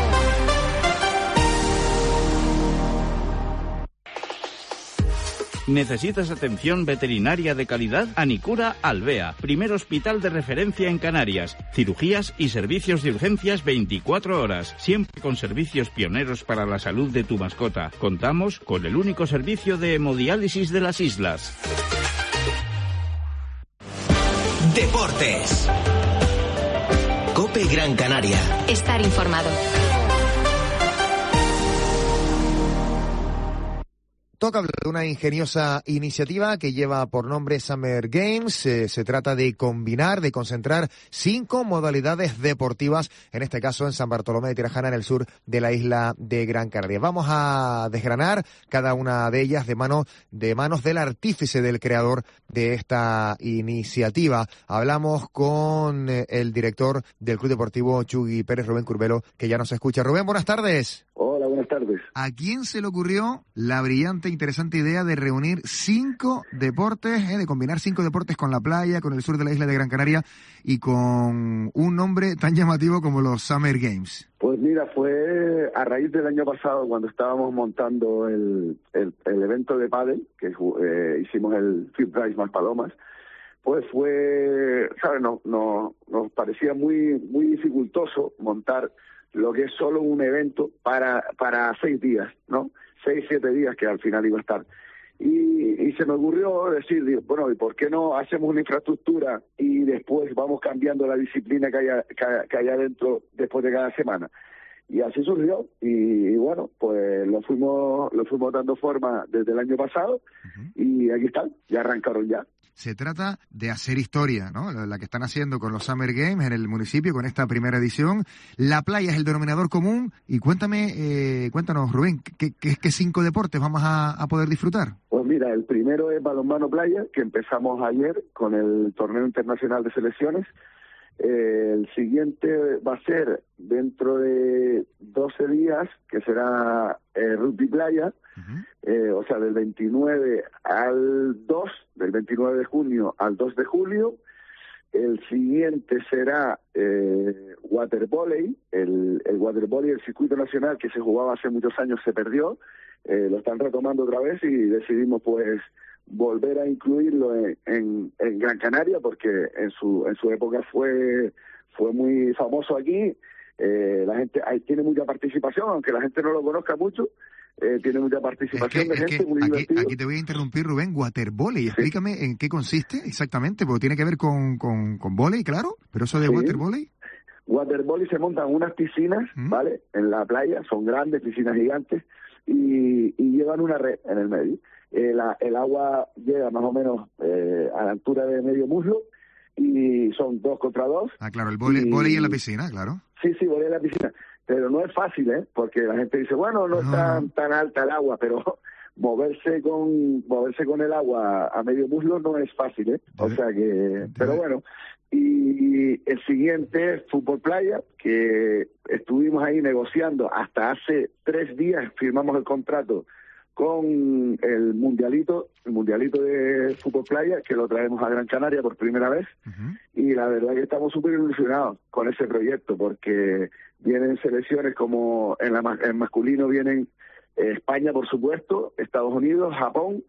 ¿Necesitas atención veterinaria de calidad? Anicura Alvea, primer hospital de referencia en Canarias. Cirugías y servicios de urgencias veinticuatro horas, siempre con servicios pioneros para la salud de tu mascota. Contamos con el único servicio de hemodiálisis de las islas. Deportes. COPE Gran Canaria. Estar informado. Toca hablar de una ingeniosa iniciativa que lleva por nombre Summer Games. Eh, se trata de combinar, de concentrar cinco modalidades deportivas, en este caso en San Bartolomé de Tirajana, en el sur de la isla de Gran Canaria. Vamos a desgranar cada una de ellas de mano, de manos del artífice, del creador de esta iniciativa. Hablamos con eh, el director del Club Deportivo Chugui Pérez, Rubén Curbelo, que ya nos escucha. Rubén, buenas tardes. Hola, buenas tardes. ¿A quién se le ocurrió la brillante e interesante idea de reunir cinco deportes, eh, de combinar cinco deportes con la playa, con el sur de la isla de Gran Canaria y con un nombre tan llamativo como los Summer Games? Pues mira, fue a raíz del año pasado cuando estábamos montando el, el, el evento de pádel, que eh, hicimos el Fit Price más Palomas, pues fue, ¿sabes? Nos no, nos parecía muy muy dificultoso montar lo que es solo un evento para para seis días, ¿no? Seis, siete días que al final iba a estar. Y, y se me ocurrió decir, bueno, ¿y por qué no hacemos una infraestructura y después vamos cambiando la disciplina que haya, que, que haya dentro después de cada semana? Y así surgió, y, y bueno, pues lo fuimos lo fuimos dando forma desde el año pasado, uh-huh. Y aquí están, ya arrancaron ya. Se trata de hacer historia, ¿no? La que están haciendo con los Summer Games en el municipio, con esta primera edición. La playa es el denominador común. Y cuéntame, eh, cuéntanos, Rubén, ¿qué, qué, qué cinco deportes vamos a, a poder disfrutar? Pues mira, el primero es balonmano playa, que empezamos ayer con el torneo internacional de selecciones. Eh, el siguiente va a ser dentro de doce días, que será eh, rugby playa. Uh-huh. Eh, o sea, del veintinueve al dos, del veintinueve de junio al dos de julio. El siguiente será eh, watervolley, el, el watervolley, el circuito nacional que se jugaba hace muchos años se perdió, eh, lo están retomando otra vez y decidimos pues volver a incluirlo en, en, en Gran Canaria porque en su en su época fue fue muy famoso aquí. Eh, la gente ahí tiene mucha participación, aunque la gente no lo conozca mucho. Eh, tiene mucha participación es que, de gente, es que muy aquí, divertido. Aquí te voy a interrumpir, Rubén. Watervolley, explícame sí. en qué consiste exactamente, porque tiene que ver con, con, con vóley, claro, pero eso de sí. watervolley. Watervolley se montan unas piscinas, ¿Mm? ¿vale? En la playa, son grandes, piscinas gigantes, y, y llevan una red en el medio. Eh, la, el agua llega más o menos eh, a la altura de medio muslo, y son dos contra dos. Ah, claro, el vóley y... en la piscina, claro. Sí, sí, vóley en la piscina. Pero no es fácil, ¿eh? Porque la gente dice, bueno, no, no. es tan, tan alta el agua, pero moverse con moverse con el agua a medio muslo no es fácil, ¿eh? O sea que, pero bueno. Y el siguiente es Fútbol Playa, que estuvimos ahí negociando hasta hace tres días, firmamos el contrato con el Mundialito, el Mundialito de Fútbol Playa, que lo traemos a Gran Canaria por primera vez. Uh-huh. Y la verdad que estamos súper ilusionados con ese proyecto, porque vienen selecciones como en, la, en masculino vienen eh, España, por supuesto, Estados Unidos, Japón,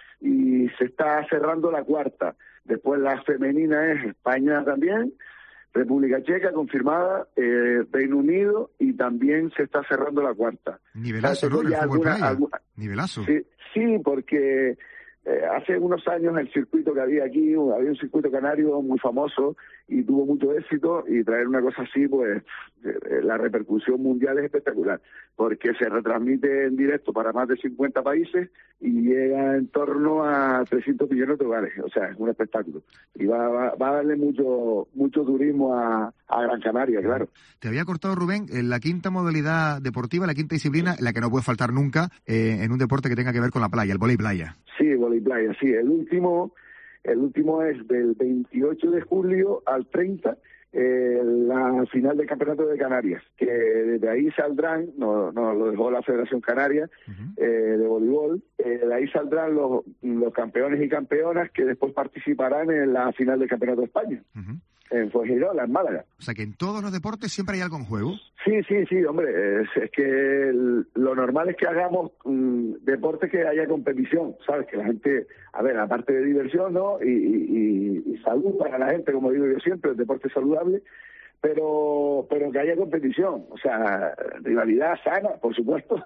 y se está cerrando la cuarta. Después la femenina es España también, República Checa confirmada, eh, Reino Unido, y también se está cerrando la cuarta. Nivelazo, ¿no? En el fútbol alguna, playa. Alguna, Nivelazo. Sí, sí, porque eh, hace unos años el circuito que había aquí, había un circuito canario muy famoso y tuvo mucho éxito, y traer una cosa así, pues eh, la repercusión mundial es espectacular, porque se retransmite en directo para más de cincuenta países y llega en torno a trescientos millones de hogares. O sea, es un espectáculo. Y va, va, va a darle mucho mucho turismo a, a Gran Canaria, claro. Te había cortado, Rubén, en la quinta modalidad deportiva, la quinta disciplina, la que no puede faltar nunca eh, en un deporte que tenga que ver con la playa, el vóley playa. Sí, vóley playa, sí. El último, el último es del veintiocho de julio al treinta, Eh, la final del Campeonato de Canarias, que desde ahí saldrán, no, no lo dejó la Federación Canaria uh-huh. eh, de voleibol, eh, de ahí saldrán los, los campeones y campeonas que después participarán en la final del Campeonato de España. Uh-huh. En Fuengirola, en Málaga. O sea que en todos los deportes siempre hay algo en juego. Sí, sí, sí, hombre, es, es que el, lo normal es que hagamos mmm, deportes que haya competición, ¿sabes? Que la gente, a ver, aparte de diversión, ¿no? Y, y, y salud para la gente, como digo yo siempre, el deporte es saludable, pero pero que haya competición, o sea, rivalidad sana, por supuesto,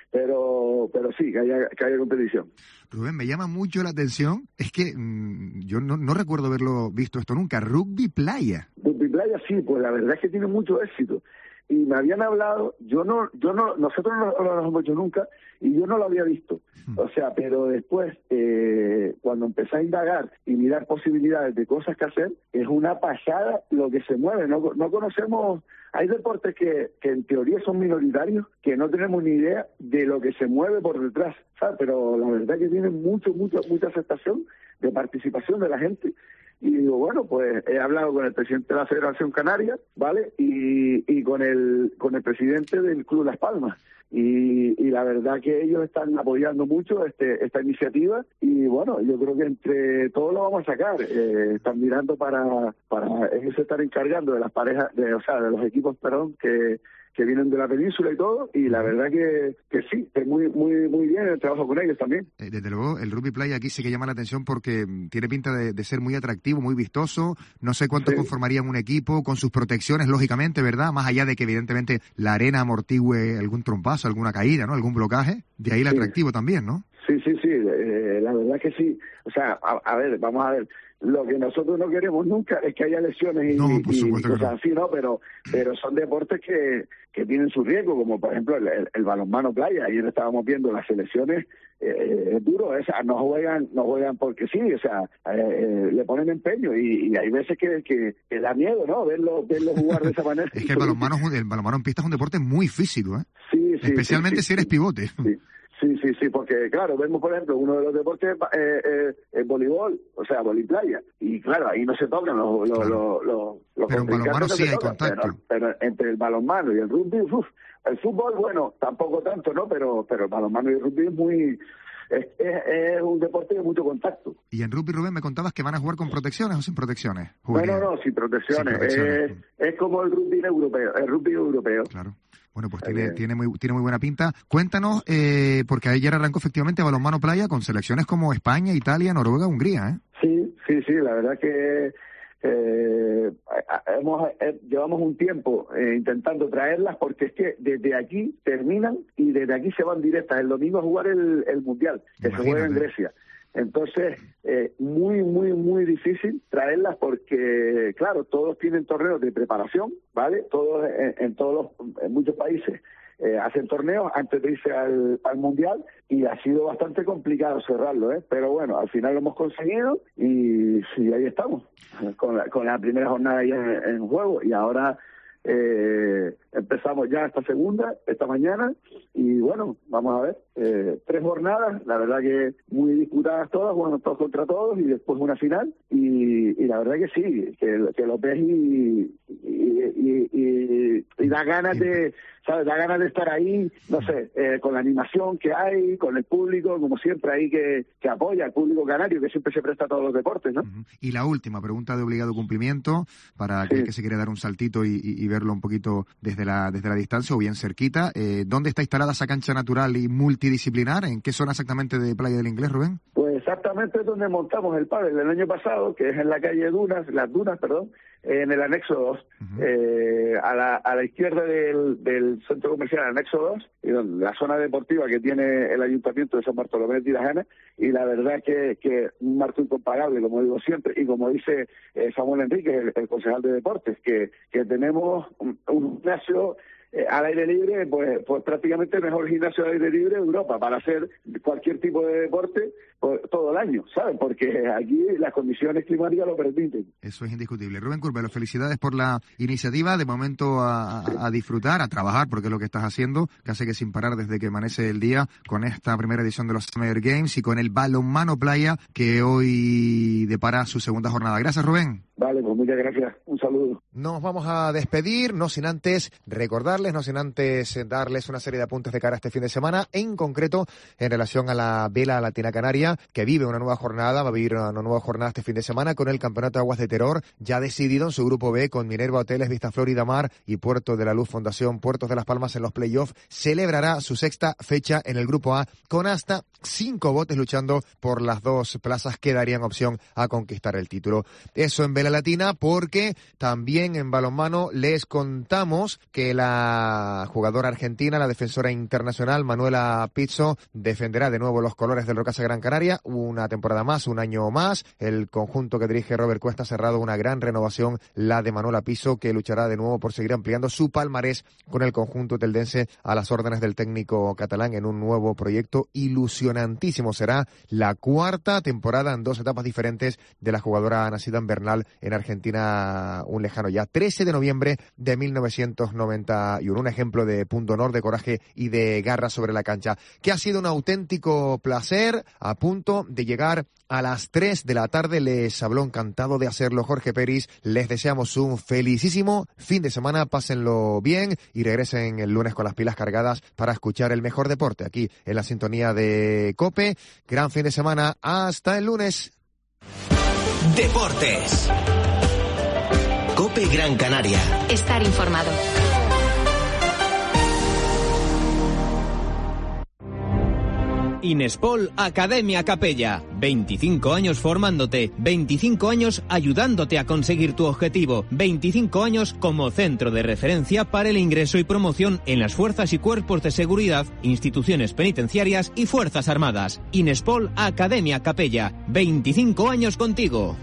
pero pero sí, que haya, que haya competición. Rubén, me llama mucho la atención, es que mmm, yo no, no recuerdo haberlo visto esto nunca, rugby playa. Rugby playa sí, pues la verdad es que tiene mucho éxito. Y me habían hablado, yo no, yo no, nosotros no, no lo hemos hecho nunca, y yo no lo había visto. O sea, pero después, eh, cuando empecé a indagar y mirar posibilidades de cosas que hacer, es una pasada lo que se mueve. No, no conocemos, hay deportes que, que en teoría son minoritarios, que no tenemos ni idea de lo que se mueve por detrás, ¿sabes? Pero la verdad que tienen mucho, mucho, mucha aceptación de participación de la gente. Y digo, bueno, pues he hablado con el presidente de la Federación Canaria, ¿vale? Y, y con el con el presidente del Club Las Palmas. Y, y la verdad que ellos están apoyando mucho este esta iniciativa, y bueno, yo creo que entre todos lo vamos a sacar. Eh, están mirando para para ellos se están encargando de las parejas, de, o sea, de los equipos, perdón, que que vienen de la península y todo, y la verdad que, que sí, es muy muy muy bien el trabajo con ellos también. Eh, desde luego, el rugby playa aquí sí que llama la atención porque tiene pinta de, de ser muy atractivo, muy vistoso. No sé cuánto sí. conformarían un equipo, con sus protecciones, lógicamente, ¿verdad? Más allá de que evidentemente la arena amortigüe algún trompazo, alguna caída, ¿no? Algún blocaje. De ahí el sí. atractivo también, ¿no? Sí, sí, sí, eh, la verdad que sí. O sea, a, a ver, vamos a ver. Lo que nosotros no queremos nunca es que haya lesiones y, no, por supuesto y que cosas no. así, ¿no? Pero pero son deportes que, que tienen su riesgo, como por ejemplo el, el, el balonmano playa. Ayer estábamos viendo las selecciones, eh, es duro, es, no juegan no juegan porque sí, o sea, eh, eh, le ponen empeño, y, y hay veces que, que, que da miedo, ¿no? Verlo, verlo jugar de esa manera. Es que el balonmano, el balonmano en pista es un deporte muy físico, ¿eh? Sí, sí. Especialmente sí, sí, si eres sí. pivote. Sí. Sí, sí, sí, porque claro, vemos por ejemplo uno de los deportes eh, eh, el voleibol, o sea, voliplaya, y claro, ahí no se tocan los los claro. los, los, los pero en balonmano sí hay tocan, contacto. Pero, pero entre el balonmano y el rugby, uf, el fútbol, bueno, tampoco tanto, ¿no? Pero pero el balonmano y el rugby es muy es, es, es un deporte de mucho contacto. Y en rugby, Rubén, me contabas que van a jugar con protecciones o sin protecciones. No, no, no, sin protecciones. Sin protecciones. Es, es como el rugby europeo, el rugby europeo. Claro. Bueno, pues tiene, tiene muy tiene muy buena pinta. Cuéntanos, eh, porque ayer arrancó efectivamente balonmano playa con selecciones como España, Italia, Noruega, Hungría, ¿eh? Sí, sí, sí, la verdad que eh, hemos eh, llevamos un tiempo eh, intentando traerlas, porque es que desde aquí terminan y desde aquí se van directas el domingo a jugar el, el Mundial, que Imagínate. se juega en Grecia. Entonces, eh, muy, muy, muy difícil traerlas porque, claro, todos tienen torneos de preparación, ¿vale? Todos, en, en todos los, en muchos países eh, hacen torneos antes de irse al, al Mundial, y ha sido bastante complicado cerrarlo, ¿eh? Pero bueno, al final lo hemos conseguido y, y ahí estamos, con la, con la primera jornada ya en, en juego, y ahora Eh, empezamos ya esta segunda, esta mañana, y bueno, vamos a ver, eh, tres jornadas, la verdad que muy disputadas todas, jugando todos contra todos, y después una final, y, y la verdad que sí, que, que lo ves y, y, y, y, y da ganas de, ¿sabes? Da ganas de estar ahí, no sé, eh, con la animación que hay, con el público, como siempre ahí que, que apoya, el público canario, que siempre se presta a todos los deportes, ¿no? Uh-huh. Y la última pregunta de obligado cumplimiento, para aquel sí. que se quiere dar un saltito y, y, y verlo un poquito desde la desde la distancia o bien cerquita, eh, ¿dónde está instalada esa cancha natural y multidisciplinar? ¿En qué zona exactamente de Playa del Inglés, Rubén? Pues exactamente es donde montamos el pádel el año pasado, que es en la calle Dunas, las Dunas, perdón, en el anexo dos, uh-huh. eh, a, la, a la izquierda del, del centro comercial anexo dos, y donde, la zona deportiva que tiene el Ayuntamiento de San Bartolomé de Tirajana, y la verdad que, que un marco incomparable, como digo siempre, y como dice eh, Samuel Enrique, el, el concejal de deportes, que, que tenemos un, un gimnasio Eh, al aire libre, pues, pues prácticamente el mejor gimnasio al aire libre de Europa para hacer cualquier tipo de deporte pues, todo el año, ¿saben? Porque aquí las condiciones climáticas lo permiten. Eso es indiscutible. Rubén Curbelo, felicidades por la iniciativa. De momento a, a, a disfrutar, a trabajar, porque es lo que estás haciendo, casi que sin parar desde que amanece el día, con esta primera edición de los Summer Games y con el balonmano playa que hoy depara su segunda jornada. Gracias, Rubén. Vale, pues muchas gracias. Un saludo. Nos vamos a despedir, no sin antes recordarles, no sin antes darles una serie de apuntes de cara a este fin de semana, en concreto en relación a la Vela Latina Canaria, que vive una nueva jornada, va a vivir una nueva jornada este fin de semana con el Campeonato de Aguas de Terror, ya decidido en su grupo B con Minerva Hoteles, Vista Florida Mar y Puerto de la Luz Fundación Puertos de las Palmas en los playoffs. Celebrará su sexta fecha en el grupo A con hasta cinco botes luchando por las dos plazas que darían opción a conquistar el título. Eso en Vela Latina, porque también en balonmano les contamos que la jugadora argentina, la defensora internacional Manuela Pizzo, defenderá de nuevo los colores del Rocasa Gran Canaria una temporada más, un año más. El conjunto que dirige Robert Cuesta ha cerrado una gran renovación, la de Manuela Pizzo, que luchará de nuevo por seguir ampliando su palmarés con el conjunto teldense a las órdenes del técnico catalán en un nuevo proyecto ilusionantísimo. Será la cuarta temporada en dos etapas diferentes de la jugadora nacida en Bernal, en Argentina, un lejano ya trece de noviembre de mil novecientos noventa y uno. Un ejemplo de punto honor, de coraje y de garra sobre la cancha, que ha sido un auténtico placer, a punto de llegar a las tres de la tarde. Les habló encantado de hacerlo Jorge Peris. Les deseamos un felicísimo fin de semana, pásenlo bien y regresen el lunes con las pilas cargadas para escuchar el mejor deporte aquí en la sintonía de COPE. Gran fin de semana, hasta el lunes. Deportes. COPE Gran Canaria. Estar informado. Inespol Academia Capella. veinticinco años formándote, veinticinco años ayudándote a conseguir tu objetivo, veinticinco años como centro de referencia para el ingreso y promoción en las fuerzas y cuerpos de seguridad, instituciones penitenciarias y fuerzas armadas. Inespol Academia Capella. veinticinco años contigo.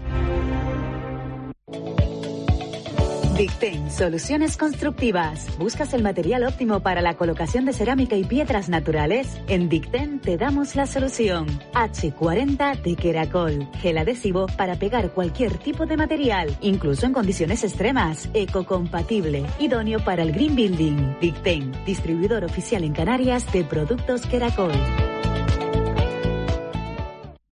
Dicten, soluciones constructivas. ¿Buscas el material óptimo para la colocación de cerámica y piedras naturales? En Dicten te damos la solución. hache cuarenta de Queracol. Gel adhesivo para pegar cualquier tipo de material, incluso en condiciones extremas. Ecocompatible. Idóneo para el green building. Dicten, distribuidor oficial en Canarias de productos Queracol.